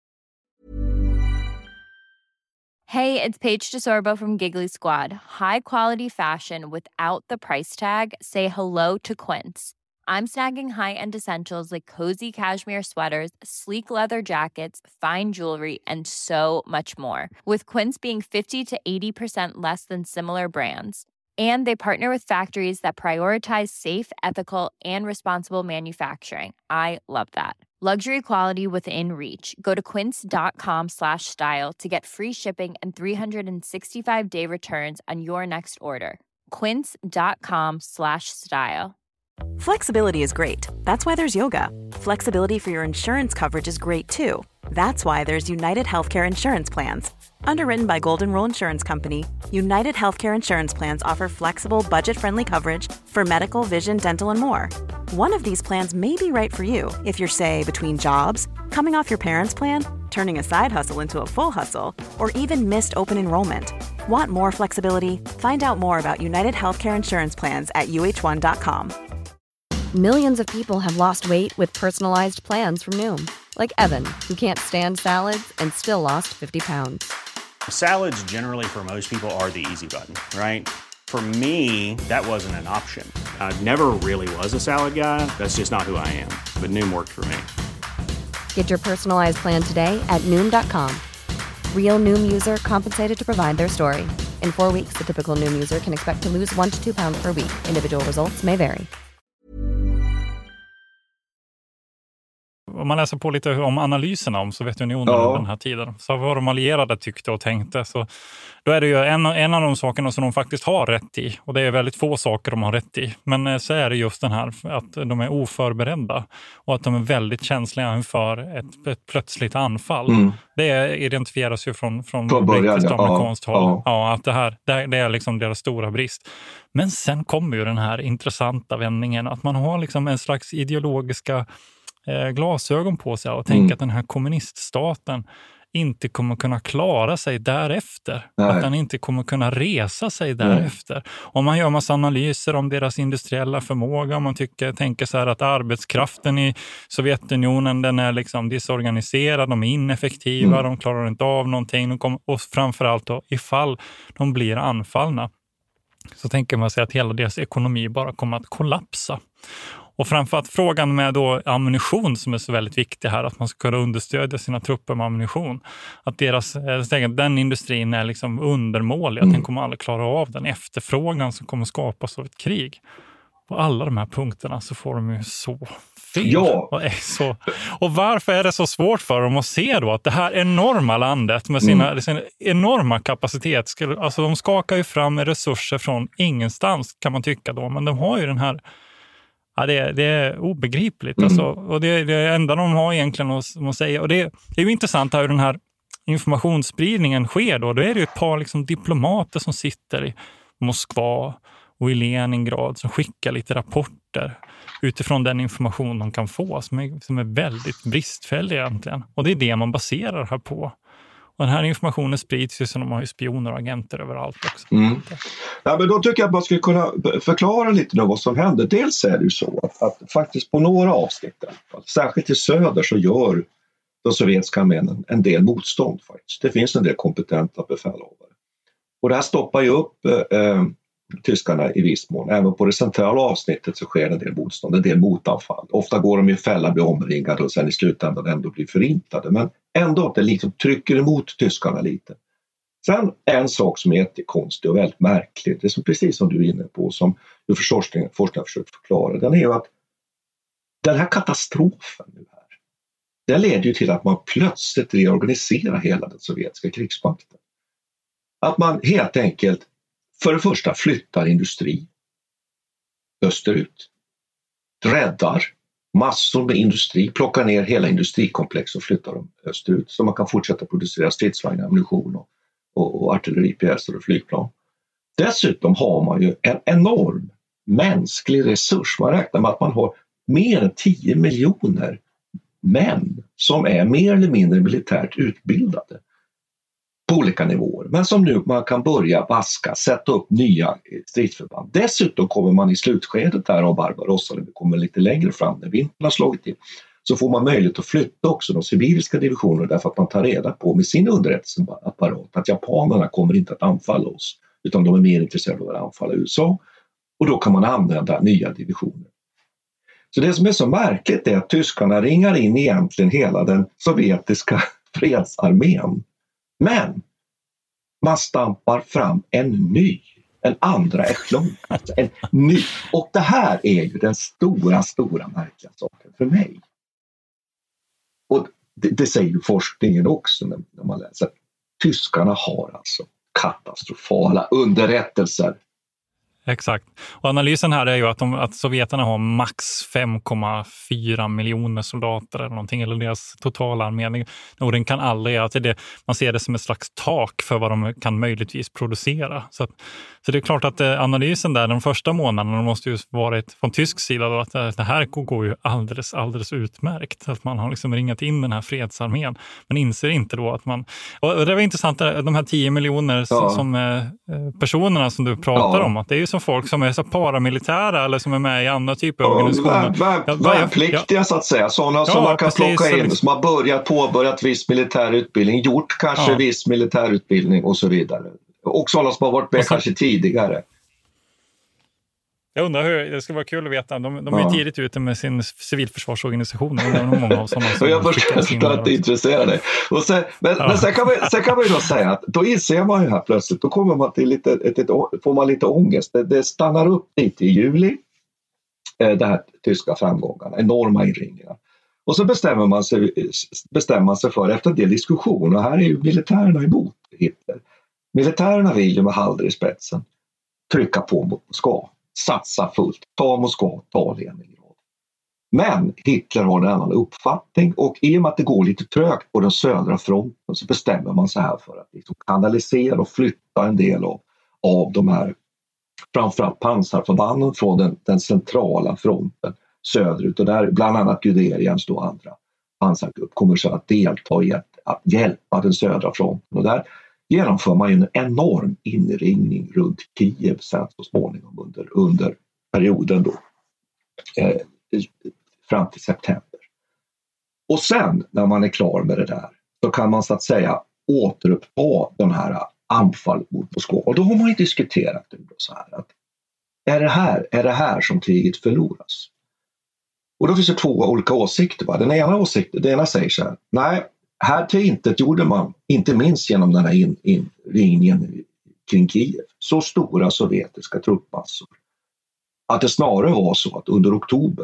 Hey, it's Paige DeSorbo from Giggly Squad. High quality fashion without the price tag. Say hello to Quince. I'm snagging high-end essentials like cozy cashmere sweaters, sleek leather jackets, fine jewelry, and so much more. With Quince being fifty to eighty percent less than similar brands. And they partner with factories that prioritize safe, ethical, and responsible manufacturing. I love that. Luxury quality within reach. Go to quince.com slash style to get free shipping and three sixty-five day returns on your next order. Quince.com slash style. Flexibility is great. That's why there's yoga. Flexibility for your insurance coverage is great too. That's why there's United Healthcare Insurance Plans. Underwritten by Golden Rule Insurance Company, United Healthcare Insurance Plans offer flexible, budget-friendly coverage for medical, vision, dental, and more. One of these plans may be right for you if you're, say, between jobs, coming off your parents' plan, turning a side hustle into a full hustle, or even missed open enrollment. Want more flexibility? Find out more about United Healthcare Insurance Plans at U H one dot com. Millions of people have lost weight with personalized plans from Noom. Like Evan, who can't stand salads and still lost fifty pounds. Salads generally for most people are the easy button, right? For me, that wasn't an option. I never really was a salad guy. That's just not who I am. But Noom worked for me. Get your personalized plan today at Noom dot com. Real Noom user compensated to provide their story. In four weeks, the typical Noom user can expect to lose one to two pounds per week. Individual results may vary. Om man läser på lite om analyserna om Sovjetunionen ja. under den här tiden, så vad de allierade tyckte och tänkte, så då är det ju en, en av de sakerna som de faktiskt har rätt i, och det är väldigt få saker de har rätt i, men så är det just den här att de är oförberedda och att de är väldigt känsliga inför ett, ett plötsligt anfall. Mm. Det identifieras ju från, från brittiskt och amerikanskt håll. Ja. Ja, att det här det, det är liksom deras stora brist. Men sen kommer ju den här intressanta vändningen att man har liksom en slags ideologiska glasögon på sig och tänka mm. att den här kommuniststaten inte kommer kunna klara sig därefter. Nej. Att den inte kommer kunna resa sig därefter. Nej. Om man gör massa analyser om deras industriella förmåga, om man tycker, tänker så här att arbetskraften i Sovjetunionen, den är liksom disorganiserad, de är ineffektiva, mm. de klarar inte av någonting, de kommer, och framförallt då, ifall de blir anfallna, så tänker man sig att hela deras ekonomi bara kommer att kollapsa. Och framförallt frågan med då ammunition som är så väldigt viktig här, att man ska kunna understödja sina trupper med ammunition. Att deras, den industrin är liksom undermålig, att den kommer aldrig klara av den efterfrågan som kommer skapas av ett krig. På alla de här punkterna så får de ju så fel. Ja. Och, är så, och varför är det så svårt för dem att se då att det här enorma landet med sina, mm. sin enorma kapacitet, skulle, alltså de skakar ju fram resurser från ingenstans kan man tycka då, men de har ju den här. Ja, det, är, det är obegripligt. Mm. Alltså, och det, det enda de har egentligen att, att säga. Och det, det är ju intressant hur den här informationsspridningen sker då. Då är det ju ett par liksom diplomater som sitter i Moskva och i Leningrad som skickar lite rapporter utifrån den information de kan få som är, som är väldigt bristfällig egentligen. Och det är det man baserar här på. Och den här informationen sprids ju så de har ju spioner och agenter överallt också. Mm. Ja, men då tycker jag att man skulle kunna förklara lite nu vad som händer. Dels är det ju så att, att faktiskt på några avsnitt, särskilt i söder, så gör de sovjetiska armén en del motstånd faktiskt. Det finns en del kompetenta befälhavare. Och det här stoppar ju upp eh, tyskarna i viss mån. Även på det centrala avsnittet så sker en del motstånd, en del motanfall. Ofta går de i fälla, blir omringade och sen i slutändan ändå blir förintade. Men ändå att det liksom trycker emot tyskarna lite. Sen en sak som är jättekonstig och väldigt märklig, det är som, precis som du är inne på, som du forskningen har försökt förklara, den är ju att den här katastrofen nu här, den leder ju till att man plötsligt reorganiserar hela den sovjetiska krigsmakten. Att man helt enkelt för det första flyttar industri österut, räddar massor med industri, plockar ner hela industrikomplex och flyttar dem österut så man kan fortsätta producera stridsvagnar, ammunition och, och, och artilleripjäser och flygplan. Dessutom har man ju en enorm mänsklig resurs. Man räknar med att man har mer än tio miljoner män som är mer eller mindre militärt utbildade på olika nivåer, men som nu man kan börja vaska, sätta upp nya stridsförband. Dessutom kommer man i slutskedet här av Barbarossa, eller vi kommer lite längre fram när vintern har slagit till, så får man möjlighet att flytta också de sibiriska divisionerna därför att man tar reda på med sin underrättelseapparat att japanerna kommer inte att anfalla oss, utan de är mer intresserade av att anfalla U S A, och då kan man använda nya divisioner. Så det som är så märkligt är att tyskarna ringar in egentligen hela den sovjetiska fredsarmén. Men man stampar fram en ny, en andra echelon, alltså en ny. Och det här är ju den stora, stora märkliga saken för mig. Och det, det säger ju forskningen också när, när man läser. Tyskarna har alltså katastrofala underrättelser. Exakt. Och analysen här är ju att, de, att sovjeterna har max fem komma fyra miljoner soldater eller någonting, eller deras totala armé. Och den kan aldrig, alltså det, man ser det som ett slags tak för vad de kan möjligtvis producera. Så, att, så det är klart att analysen där, de första månaderna måste ju varit från tysk sida då, att det här går ju alldeles, alldeles utmärkt. Att man har liksom ringat in den här fredsarmén. Men inser inte då att man... Och det var intressant, de här tio miljoner ja. som eh, personerna som du pratar ja. om, att det är ju som folk som är så paramilitära eller som är med i andra typer av organisationer. Vär, vär, värnpliktiga ja. så att säga, sådana ja, som man kan precis, plocka in, som har börjat påbörjat viss militär utbildning, gjort kanske ja. viss militär utbildning och så vidare. Och sådana som har varit med så, kanske tidigare. Jag undrar hur, det ska vara kul att veta, de, de är ja. tidigt ute med sin civilförsvarsorganisation. Det är många av sådana som jag förstår att det intresserar dig. Och sen, men ja. men sen, kan man, sen kan man ju då säga att då inser man ju här plötsligt, då kommer man till lite, ett, ett, får man lite ångest. Det, det stannar upp lite i juli, det här tyska framgångarna, enorma inringningar. Och så bestämmer man sig, bestämmer man sig för, efter en del diskussion, och här är ju militärerna emot Hitler. Militärerna vill ju med Halder i spetsen trycka på mot Moskva. Satsa fullt, ta Moskva, ta Leningrad. Men Hitler har en annan uppfattning, och i och med att det går lite trögt på den södra fronten så bestämmer man sig här för att liksom kanalisera och flytta en del av, av de här framförallt pansarförbanden från den, den centrala fronten söderut, och där bland annat Guderians och andra pansargrupp kommer så att delta i att, att hjälpa den södra fronten, och där genomför man ju en enorm inringning runt Kiev sen så småningom under, under perioden då, eh, fram till september. Och sen när man är klar med det där så kan man så att säga återuppta den här anfall mot Moskva. Och då har man ju diskuterat det så här att är det här, är det här som kriget förloras? Och då finns det två olika åsikter. Va? Den ena åsikten, den ena säger så här, nej, här till intet gjorde man, inte minst genom den här in, in, ringen kring Kiev, så stora sovjetiska truppmassor att det snarare var så att under oktober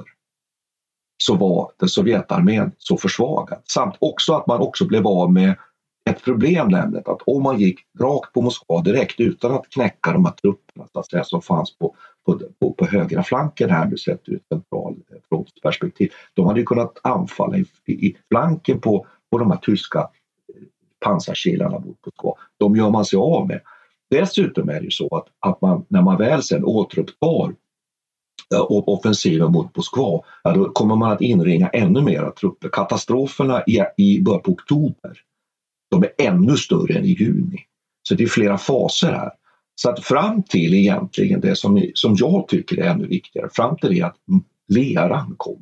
så var den Sovjetarmén så försvagad. Samt också att man också blev av med ett problem, nämligen att om man gick rakt på Moskva direkt utan att knäcka de här trupperna så att säga, som fanns på, på, på, på högra flanken här, du sett ur ett centralfrontsperspektiv, de hade ju kunnat anfalla i, i, i flanken på på de här tyska pansarkilarna mot Moskva. De gör man sig av med. Dessutom är det ju så att, att man, när man väl sen återupptar äh, offensiven mot Moskva, ja, då kommer man att inringa ännu mera trupper. Katastroferna i, i början på oktober, de är ännu större än i juni. Så det är flera faser här. Så att fram till egentligen det som, som jag tycker är ännu viktigare, fram till det att leran kommer.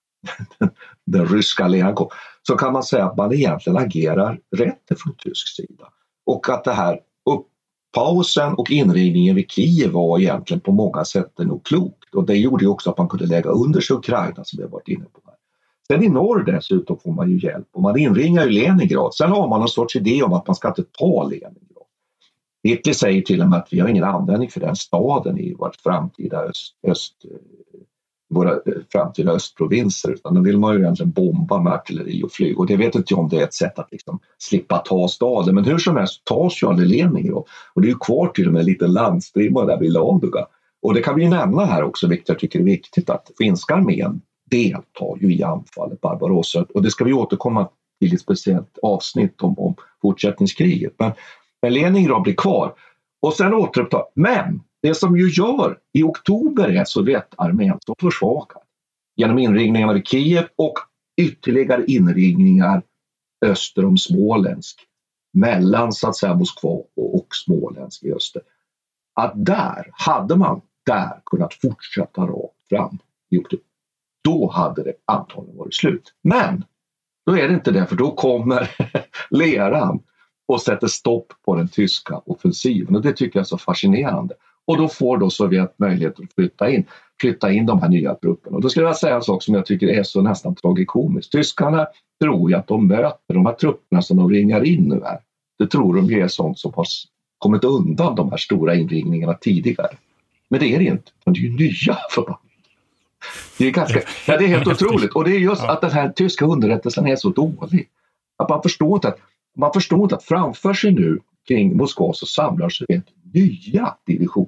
Den ryska leran kommer. Så kan man säga att man egentligen agerar rätt från tysk sida. Och att det här pausen och inringningen vid Kiev var egentligen på många sätt nog klokt. Och det gjorde ju också att man kunde lägga under sig Ukraina, som vi har varit inne på här. Sen i norr dessutom får man ju hjälp. Och man inringar ju Leningrad. Sen har man en sorts idé om att man ska inte ta Leningrad. Hitler säger till och med att vi har ingen användning för den staden i vårt framtida öst, öst våra framtida östprovinser, utan då vill man ju egentligen bomba med artilleri och flyg, och det vet inte jag om det är ett sätt att liksom slippa ta staden, men hur som helst tas ju aldrig Leningrad, och det är ju kvar till och med lite landstrimma där vid Ladoga. Och det kan vi ju nämna här också, vilket jag tycker är viktigt, att finska armén deltar ju i anfallet Barbarossa, och det ska vi återkomma till ett speciellt avsnitt om, om fortsättningskriget, men, men Leningrad blir kvar och sen återupptar, men det som ju gör i oktober är Sovjetarmén så försvagad genom inringningarna vid Kiev och ytterligare inringningar öster om Smolensk, mellan så att säga Moskva och, och Smolensk i öster. Att där hade man där kunnat fortsätta rakt fram i oktober. Då hade det antagligen varit slut. Men då är det inte det, för då kommer leran och sätter stopp på den tyska offensiven, och det tycker jag är så fascinerande. Och då får då Sovjet möjlighet att flytta in, flytta in de här nya trupperna. Och då skulle jag säga en sak som jag tycker är så nästan tragikomiskt. Tyskarna tror ju att de möter de här trupperna som de ringar in nu här. Det tror de är sånt som har kommit undan de här stora inringningarna tidigare. Men det är det inte. Det är ju nya förband. Det är, ganska, ja, det är helt otroligt. Och det är just att den här tyska underrättelsen är så dålig. Att man förstår inte att, man förstår inte att framför sig nu kring Moskva så samlar sig nya divisioner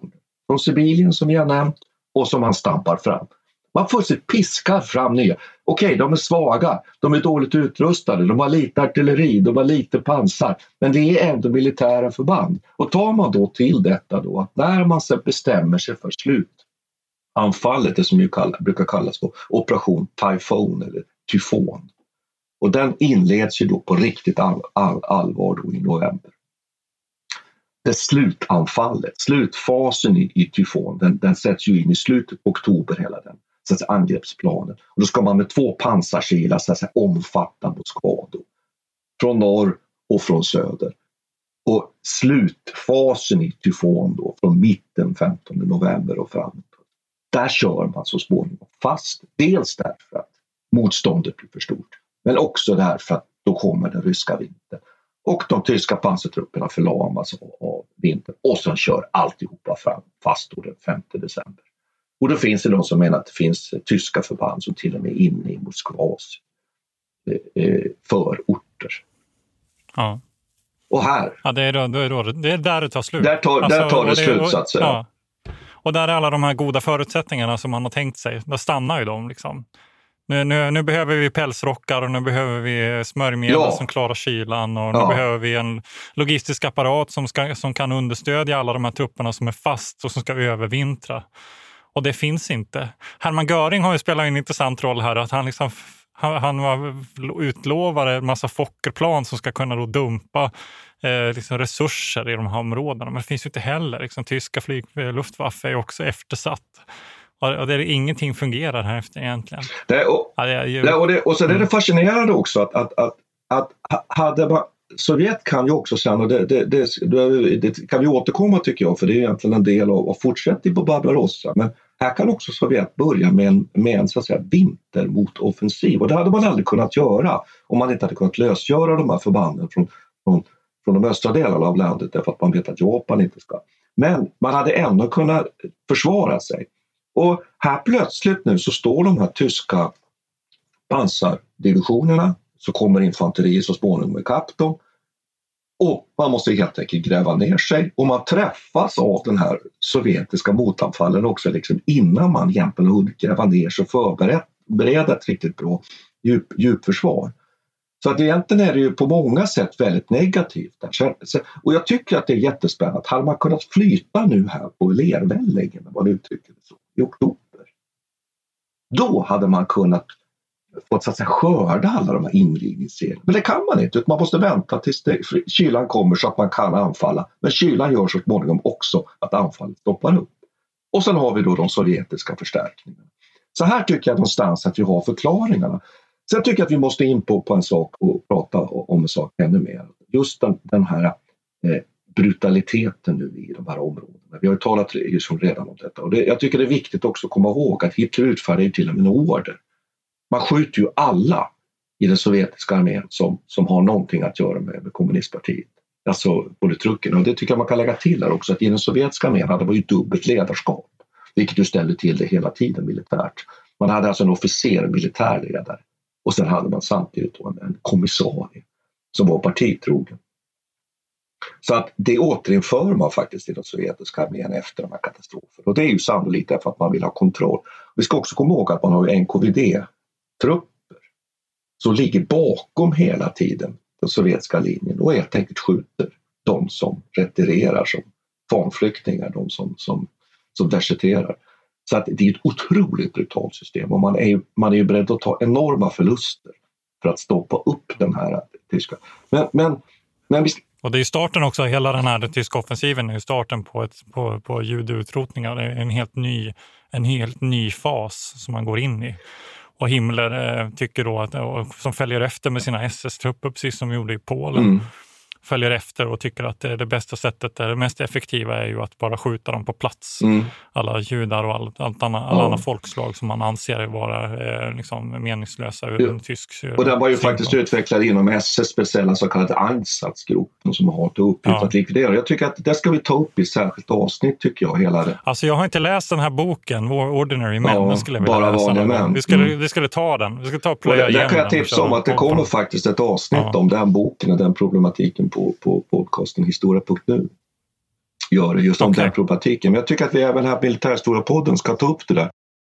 från Sibirien som vi har nämnt och som man stampar fram. Man får sig piskar fram nya. Okej, de är svaga, de är dåligt utrustade, de har lite artilleri, de har lite pansar. Men det är ändå militära förband. Och tar man då till detta då, att när man sen bestämmer sig för slutanfallet, det som ju kall, brukar kallas för operation Typhoon eller Tyfon. Och den inleds ju då på riktigt all, all, allvar då i november. Det slutanfallet, slutfasen i, i Tyfon, den, den sätts ju in i slutet på oktober hela den. Så att angreppsplanen. Och då ska man med två pansarkilar så att säga, omfatta Moskva då. Från norr och från söder. Och slutfasen i Tyfon då från mitten femtonde november och framåt. Där kör man så småningom fast. Dels därför att motståndet blir för stort. Men också därför att då kommer den ryska vintern. Och de tyska pansartrupperna förlamas av vintern. Och sen kör alltihopa fram fast då den femte december. Och då finns det de som menar att det finns tyska förband som till och med är inne i Moskvas eh, förorter. Ja. Och här... Ja, det är, då, det, är då, det är där det tar slut. Där tar, alltså, där tar det, det slut, så att säga. Ja. Och där är alla de här goda förutsättningarna som man har tänkt sig. Där stannar ju de liksom. Nu, nu, nu behöver vi pälsrockar och nu behöver vi smörjmedel ja. som klarar kylan och nu ja. behöver vi en logistisk apparat som, ska, som kan understödja alla de här trupperna som är fast och som ska övervintra. Och det finns inte. Hermann Göring har ju spelat en intressant roll här. Att han, liksom, han, han var utlovade en massa Fokkerplan som ska kunna då dumpa eh, liksom resurser i de här områdena. Men det finns ju inte heller. Liksom, tyska flyg, Luftwaffe är också eftersatt. Och det är ingenting fungerar här efter egentligen. Det, och, ja, det är ju, det, och, det, och så är det fascinerande också att, att, att, att hade man, Sovjet kan ju också sen, och det, det, det, det kan vi återkomma tycker jag, för det är egentligen en del av, av fortsättning på Barbarossa. Men här kan också Sovjet börja med en, med en så att säga, vintermotoffensiv. Och det hade man aldrig kunnat göra om man inte hade kunnat lösgöra de här förbanden från, från, från de östra delarna av landet, därför att man vet att Japan inte ska. Men man hade ändå kunnat försvara sig. Och här plötsligt nu så står de här tyska pansardivisionerna, så kommer infanteriet så småningom i kapp dem. Och man måste helt enkelt gräva ner sig. Och man träffas av den här sovjetiska motanfallen också liksom innan man egentligen hunnit gräva ner sig och förbereda ett riktigt bra djup, djupförsvar. Så att egentligen är det ju på många sätt väldigt negativt. Där. Och jag tycker att det är jättespännande. Hade man kunnat flyta nu här på Lervällingen, vad du uttrycker det så, i oktober. Då hade man kunnat få så att säga skörda alla de här inrivningsserierna. Men det kan man inte, utan man måste vänta tills det, kylan kommer så att man kan anfalla. Men kylan gör så småningom också att anfallet stoppar upp. Och sen har vi då de sovjetiska förstärkningarna. Så här tycker jag någonstans att vi har förklaringarna. Sen tycker jag att vi måste in på, på en sak och prata om en sak ännu mer. Just den, den här eh, brutaliteten nu i de här områdena. Vi har ju talat just redan om detta. Och det, jag tycker det är viktigt också att komma ihåg att Hitler utfärdar ju till och med en order. Man skjuter ju alla i den sovjetiska armén som, som har någonting att göra med, med kommunistpartiet. Alltså politrukerna. Och det tycker jag man kan lägga till här också. Att i den sovjetiska armén hade man ju dubbelt ledarskap. Vilket ju ställde till det hela tiden militärt. Man hade alltså en officer, en militärledare. Och sen hade man samtidigt en, en kommissarie som var partitrogen. Så att det återinför man faktiskt i den sovjetiska armén efter de här katastroferna. Och det är ju sannolikt därför att man vill ha kontroll. Vi ska också komma ihåg att man har ju N K V D-trupper som ligger bakom hela tiden den sovjetiska linjen och helt enkelt skjuter de som retirerar som fanflyktingar, de som, som, som deserterar. Så att det är ett otroligt brutalt system och man är ju, man är ju beredd att ta enorma förluster för att stoppa upp den här tyska. Men, men, men vi... Och det är ju starten också, hela den här den tyska offensiven är ju starten på, ett, på, på judeutrotningar. Det är en helt, ny, en helt ny fas som man går in i. Och Himmler eh, tycker då att, och, som följer efter med sina S S-trupper, precis som vi gjorde i Polen. Mm. Följer efter och tycker att det, det bästa sättet, det mest effektiva är ju att bara skjuta dem på plats. Mm. Alla judar och all, allt annan, alla ja. andra folkslag som man anser vara eh, liksom meningslösa ur en tysk... Och den var ju faktiskt utvecklad inom S S, speciella så kallade Einsatzgruppen som har till uppgift ja. att likvidera. Jag tycker att det ska vi ta upp i särskilt avsnitt tycker jag. Hela det. Alltså jag har inte läst den här boken, Ordinary Men. Ja, skulle bara vanliga män. Vi skulle, mm. vi skulle ta den. Vi skulle ta och plöja och det, där kan jag tipsa om att det kommer faktiskt ett avsnitt ja. om den boken och den problematiken på, på podcasten historia punkt nu. gör det just om Okay. den problematiken. Men jag tycker att vi även här på Militärhistoria-podden ska ta upp det där.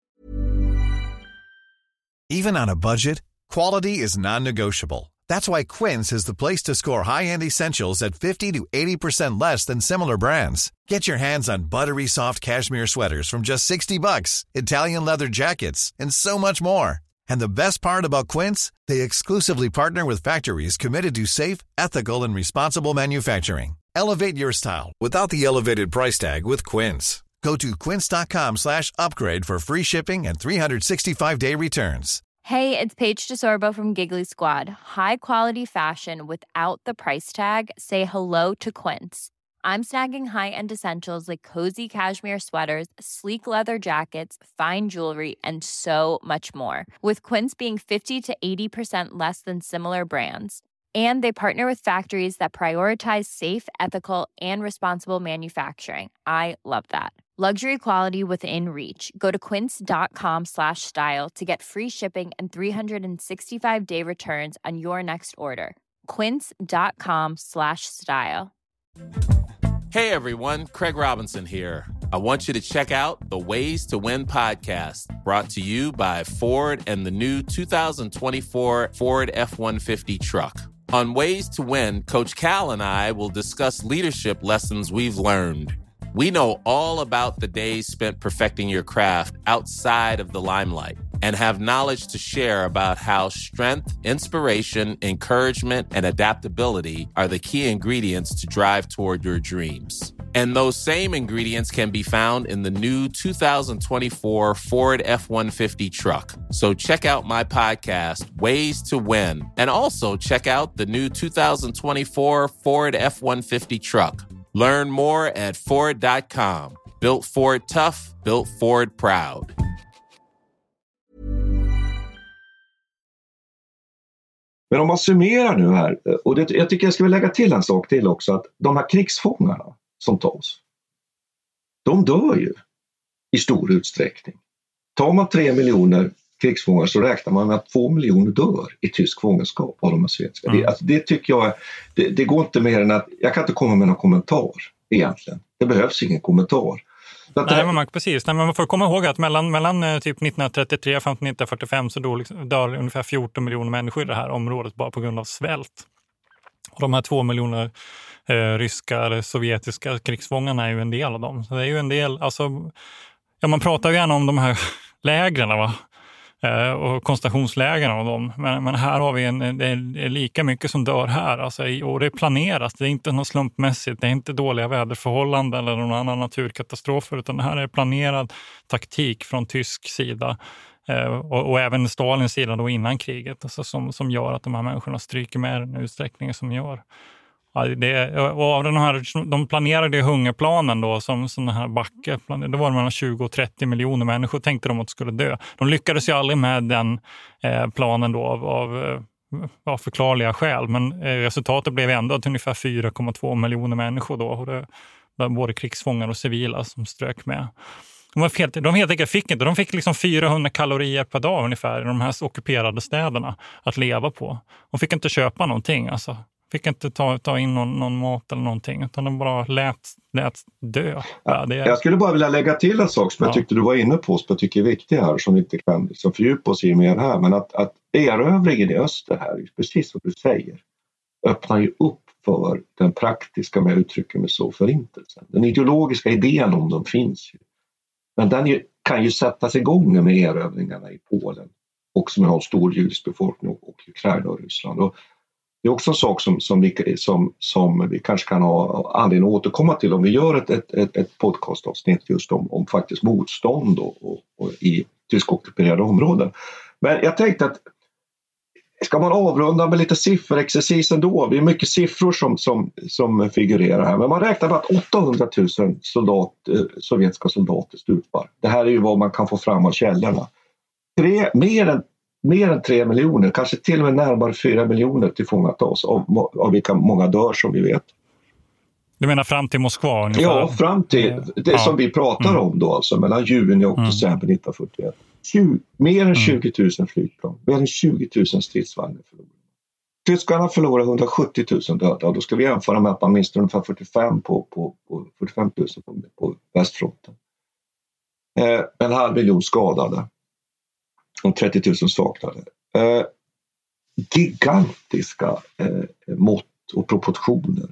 Even on a budget, quality is non-negotiable. That's why Quince is the place to score high-end essentials at fifty to eighty percent less than similar brands. Get your hands on buttery soft cashmere sweaters from just sixty bucks, Italian leather jackets, and so much more. And the best part about Quince, they exclusively partner with factories committed to safe, ethical, and responsible manufacturing. Elevate your style without the elevated price tag with Quince. Go to quince.com slash upgrade for free shipping and three sixty-five day returns. Hey, it's Paige DeSorbo from Giggly Squad. High quality fashion without the price tag. Say hello to Quince. I'm snagging high-end essentials like cozy cashmere sweaters, sleek leather jackets, fine jewelry, and so much more. With Quince being fifty to eighty percent less than similar brands. And they partner with factories that prioritize safe, ethical, and responsible manufacturing. I love that. Luxury quality within reach. Go to quince.com slash style to get free shipping and three sixty-five day returns on your next order. Quince.com slash style. Hey everyone, Craig Robinson here. I want you to check out the Ways to Win podcast, brought to you by Ford and the new two thousand twenty-four Ford F one fifty truck. On Ways to Win, Coach Cal and I will discuss leadership lessons we've learned. We know all about the days spent perfecting your craft outside of the limelight and have knowledge to share about how strength, inspiration, encouragement, and adaptability are the key ingredients to drive toward your dreams. And those same ingredients can be found in the new two thousand twenty-four Ford F one fifty truck. So check out my podcast, Ways to Win, and also check out the new two thousand twenty-four Ford F one fifty truck. Learn more at Ford dot com. Built Ford tough, built Ford proud. Men om man summerar nu här, och det, jag tycker jag ska lägga till en sak till också, att de här krigsfångarna som tas, de dör ju i stor utsträckning. Tar man tre miljoner krigsfångar så räknar man med att två miljoner dör i tysk fångenskap av de här svenska. Mm. Det, alltså, det tycker jag, det, det går inte mer än att, jag kan inte komma med någon kommentar egentligen. Det behövs ingen kommentar. Så att Nej, det här... men man, precis. Nej, men man får komma ihåg att mellan, mellan typ nittonhundratrettiotre fram till nittonhundrafyrtiofem så dör, liksom, dör ungefär fjorton miljoner människor i det här området bara på grund av svält. Och de här två miljoner eh, ryska eller sovjetiska krigsfångarna är ju en del av dem. Så det är ju en del, alltså, ja, man pratar ju gärna om de här lägren, va? Eh, och koncentrationslägren av dem. Men, men här har vi en, det är lika mycket som dör här. Alltså, och det är planerat, det är inte något slumpmässigt, det är inte dåliga väderförhållanden eller någon annan naturkatastrofer, utan det här är planerad taktik från tysk sida. Eh, och, och även Stalins sida då innan kriget, alltså, som, som gör att de här människorna stryker med den utsträckningen som gör. Ja, det, och av den här, de planerade hungerplanen då, som, som den här Backe, det var mellan tjugo och trettio miljoner människor tänkte de att de skulle dö. De lyckades ju aldrig med den eh, planen då av, av, av förklarliga skäl, men eh, resultatet blev ändå att ungefär fyra komma två miljoner människor då, och det var både krigsfångar och civila som strök med. De, var helt, de helt enkelt fick inte, de fick liksom fyrahundra kalorier per dag ungefär i de här ockuperade städerna att leva på. De fick inte köpa någonting, alltså. Fick inte ta, ta in någon, någon mat eller någonting, utan de bara lät, lät dö. Ja, det är... Jag skulle bara vilja lägga till en sak som ja. jag tyckte du var inne på, som jag tycker är viktig här, som vi inte kan liksom fördjupa oss i mer här. Men att, att erövringen i öster här, precis som du säger, öppnar ju upp för den praktiska, med uttrycken med så, förintelsen. Den ideologiska idén om dem finns ju. Men den ju, kan ju sättas igång med erövringarna i Polen, och som har en stor judisk befolkning, och Ukraina och Ryssland. Och det är också en sak som, som, vi, som, som vi kanske kan ha anledning att återkomma till om vi gör ett, ett, ett, ett podcastavsnitt just om, om faktiskt motstånd och, och, och i tyskockuperade områden. Men jag tänkte att ska man avrunda med lite sifferexercis ändå? Det är mycket siffror som, som, som figurerar här. Men man räknar med att åttahundratusen soldat, sovjetiska soldater stupar. Det här är ju vad man kan få fram av källorna. Tre, mer än Mer än tre miljoner, kanske till och med närmare fyra miljoner tillfångatas, av, av vilka många dör som vi vet. Du menar fram till Moskva? Ungefär? Ja, fram till det ja. som vi pratar mm. om då, alltså mellan juni och mm. december nittonhundrafyrtioett. tjugo, mer än tjugo tusen flygplan, mer än tjugo tusen stridsvagnar förlorade. Tyskarna förlorar hundrasjuttio tusen döda och då ska vi jämföra med att man minst ungefär fyrtiofem på, på, på fyrtiofem tusen på, på västfronten. Eh, en halv miljon skadade och trettio tusen saknade. Eh, gigantiska eh, mått och proportioner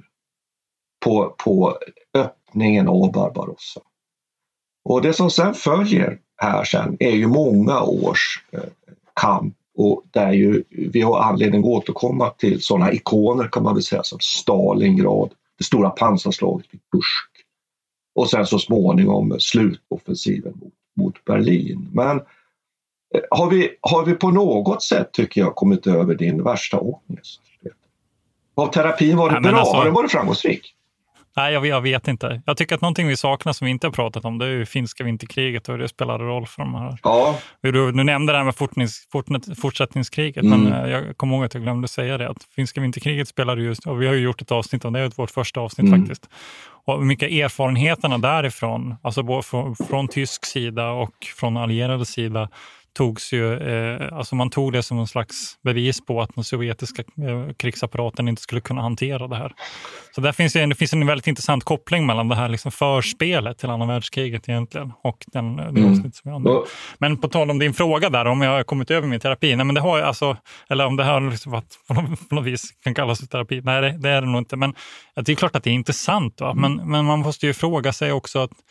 på, på öppningen av Barbarossa. Och det som sen följer här sen är ju många års eh, kamp och där ju vi har anledning att återkomma till sådana ikoner kan man väl säga som Stalingrad, det stora pansarslaget vid Kursk och sen så småningom slutoffensiven mot, mot Berlin. Men eh, har, vi, har vi på något sätt tycker jag kommit över din värsta ångest? Har terapin varit Nej, bra? Alltså... Har den varit framgångsrik? Nej, jag, jag vet inte. Jag tycker att någonting vi saknar som vi inte har pratat om, det är ju finska vinterkriget och det spelade roll för de här. Ja. Du, du nämnde det här med fortnings, fortnät, fortsättningskriget, mm. men jag kommer ihåg att jag glömde säga det, att finska vinterkriget spelade just, och vi har ju gjort ett avsnitt om det, är vårt första avsnitt mm. faktiskt. Och mycket erfarenheterna därifrån, alltså både från, från tysk sida och från allierade sida, togs ju, eh, alltså man tog det som en slags bevis på att den sovjetiska eh, krigsapparaten inte skulle kunna hantera det här. Så där finns ju en, det finns en väldigt intressant koppling mellan det här liksom förspelet till andra världskriget egentligen och den, den mm. avsnitt som vi har nu. Men på tal om din fråga där, om jag har kommit över min terapi, nej men det har jag alltså, eller om det här liksom varit, på, något, på något vis kan kallas för terapi, nej det, det är det nog inte, men det är klart att det är intressant va? Men, men man måste ju fråga sig också att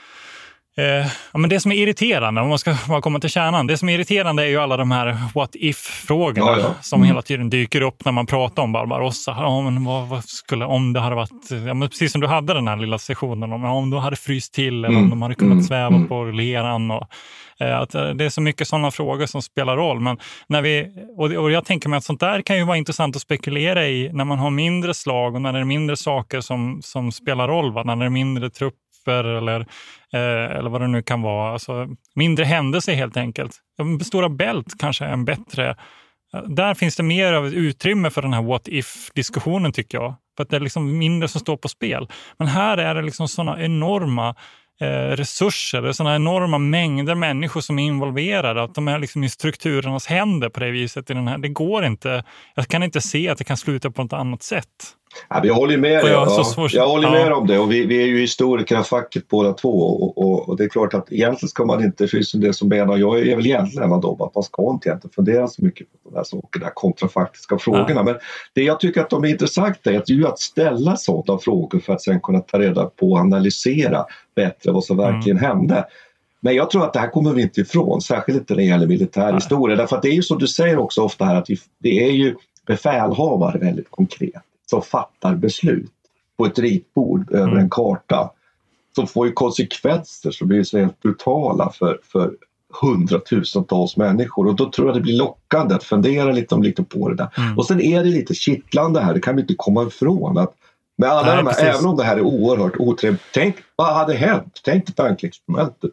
Eh, ja, men det som är irriterande, om man ska komma till kärnan, det som är irriterande är ju alla de här what if-frågorna ja, ja. som mm. hela tiden dyker upp när man pratar om Barbarossa. Ja, men vad, vad skulle, om det hade varit, ja, men precis som du hade den här lilla sessionen, om, om du hade fryst till eller mm. om de hade kunnat sväva mm. på leran och eh, att det är så mycket sådana frågor som spelar roll. Men när vi, och, och jag tänker mig att sånt där kan ju vara intressant att spekulera i när man har mindre slag och när det är mindre saker som, som spelar roll, va? När det är mindre trupp eller, eh, eller vad det nu kan vara. Alltså, mindre händelser helt enkelt. Stora Bält kanske är en bättre... Där finns det mer av ett utrymme för den här what if-diskussionen tycker jag. För att det är liksom mindre som står på spel. Men här är det liksom sådana enorma eh, resurser. Det är sådana enorma mängder människor som är involverade. Att de är liksom i strukturernas händer på det viset. I den här. Det går inte... Jag kan inte se att det kan sluta på något annat sätt. Ja, vi håller med, jag, ja. svår... jag håller med ja. om det och vi, vi är ju historiker av facket båda två och, och, och det är klart att egentligen ska man inte, precis som det som menar, jag är väl egentligen en av dem, att man ska inte egentligen fundera så mycket på de här sakerna, kontrafaktiska frågorna, ja. men det jag tycker att de är intressanta är att, ju att ställa sådana frågor för att sen kunna ta reda på och analysera bättre vad som verkligen mm. hände. Men jag tror att det här kommer vi inte ifrån, särskilt inte när det gäller militär historia, därför att det är ju som du säger också ofta här att vi, det är ju befälhavare väldigt konkret som fattar beslut på ett ritbord mm. över en karta som får ju konsekvenser som blir så helt brutala för, för hundratusentals människor och då tror jag det blir lockande att fundera lite, om, lite på det där. Mm. Och sen är det lite kittlande här, det kan vi inte komma ifrån att med alla Nej, de här, även om det här är oerhört otrevligt, tänk vad hade hänt? Tänk det tankeexperimentet.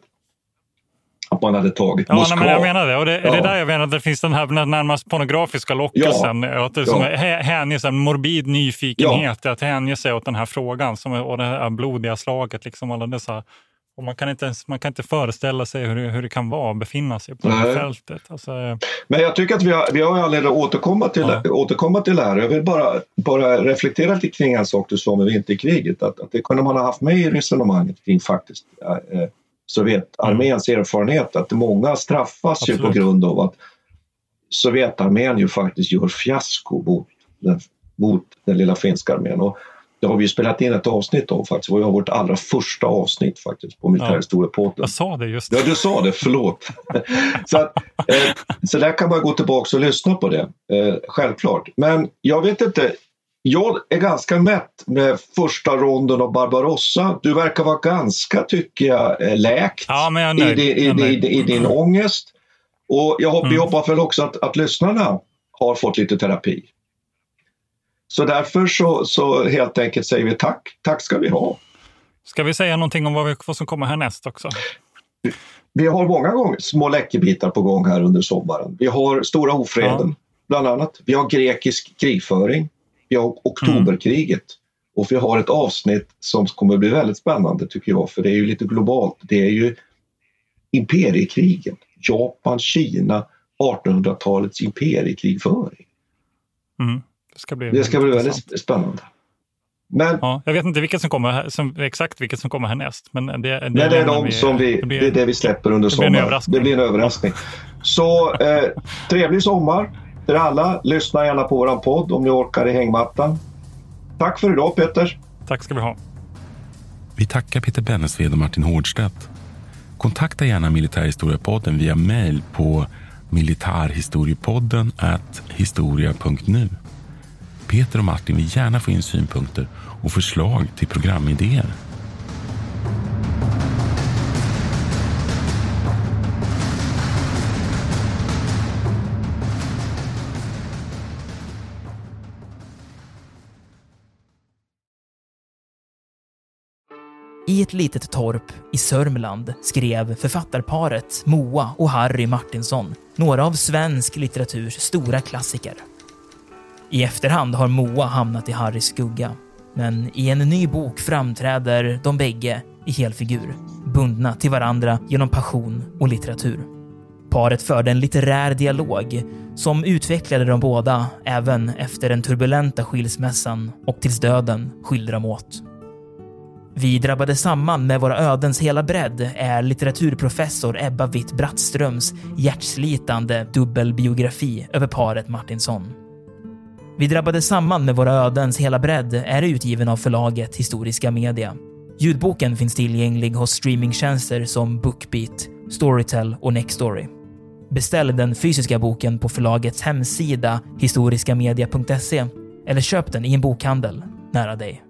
Att man hade tagit ja, Moskva. Nej, men jag menar det. Och det, ja. det är där jag menar att det finns den här närmast pornografiska lockelsen. Ja. Att det som ja. hänger sig en morbid nyfikenhet. Ja. Att hänge sig åt den här frågan. Som, och det här blodiga slaget. Liksom alla dessa, och man kan inte, man kan inte föreställa sig hur, hur det kan vara att befinna sig på Nej. det här fältet. Alltså, men jag tycker att vi har, vi har anledning att återkomma till, ja. återkomma till det här. Jag vill bara, bara reflektera lite kring en sak du sa med vinterkriget. Att, att det kunde man ha haft med i resonemanget kring faktiskt... Äh, Sovjetarméns mm. erfarenhet att många straffas Absolut. ju på grund av att Sovjetarmén ju faktiskt gör fiasko mot den, mot den lilla finska armén och det har vi ju spelat in ett avsnitt om faktiskt. Det var vårt allra första avsnitt faktiskt på militärhistoriepodden. Jag sa det just. Ja, du sa det, förlåt. så, att, eh, så där kan man gå tillbaka och lyssna på det, eh, självklart. Men jag vet inte, jag är ganska mätt med första ronden av Barbarossa. Du verkar vara ganska, tycker jag, läkt ja, men jag i, din, i, i, i, i din ångest. Och jag hoppas, mm. hoppas väl också att, att lyssnarna har fått lite terapi. Så därför så, så helt enkelt säger vi tack. Tack ska vi ha. Ska vi säga någonting om vad, vi, vad som kommer härnäst också? Vi, vi har många gånger små läckerbitar på gång här under sommaren. Vi har Stora ofreden, ja. bland annat. Vi har grekisk krigföring. Vi har oktoberkriget mm. och vi har ett avsnitt som kommer bli väldigt spännande tycker jag, för det är ju lite globalt. Det är ju imperiekrigen. Japan, Kina, artonhundratalets imperiekrigföring. Mm. ska bli det ska bli väldigt spännande. Men, ja, jag vet inte vilket som kommer här, som, exakt vilket som kommer härnäst. Men det, det, nej, det är de vi, som vi, det, blir, det är det vi släpper under sommaren. Det blir en överraskning. Så eh, trevlig sommar för alla. Lyssna gärna på våran podd om ni orkar i hängmattan. Tack för idag, Peter. Tack ska vi ha. Vi tackar Peter Bennesved och Martin Hårdstedt. Kontakta gärna Militärhistoriepodden via mejl på militarhistoriepodden at historia punkt nu. Peter och Martin vill gärna få in synpunkter och förslag till programidéer. I ett litet torp i Sörmland skrev författarparet Moa och Harry Martinsson några av svensk litteraturs stora klassiker. I efterhand har Moa hamnat i Harrys skugga, men i en ny bok framträder de bägge i helfigur, bundna till varandra genom passion och litteratur. Paret förde en litterär dialog som utvecklade de båda även efter den turbulenta skilsmässan och tills döden skilde dem åt. Vi drabbade samman med våra ödens hela bredd är litteraturprofessor Ebba Witt-Brattströms hjärtslitande dubbelbiografi över paret Martinsson. Vi drabbade samman med våra ödens hela bredd är utgiven av förlaget Historiska Media. Ljudboken finns tillgänglig hos streamingtjänster som Bookbeat, Storytel och Nextory. Beställ den fysiska boken på förlagets hemsida historiskamedia punkt se eller köp den i en bokhandel nära dig.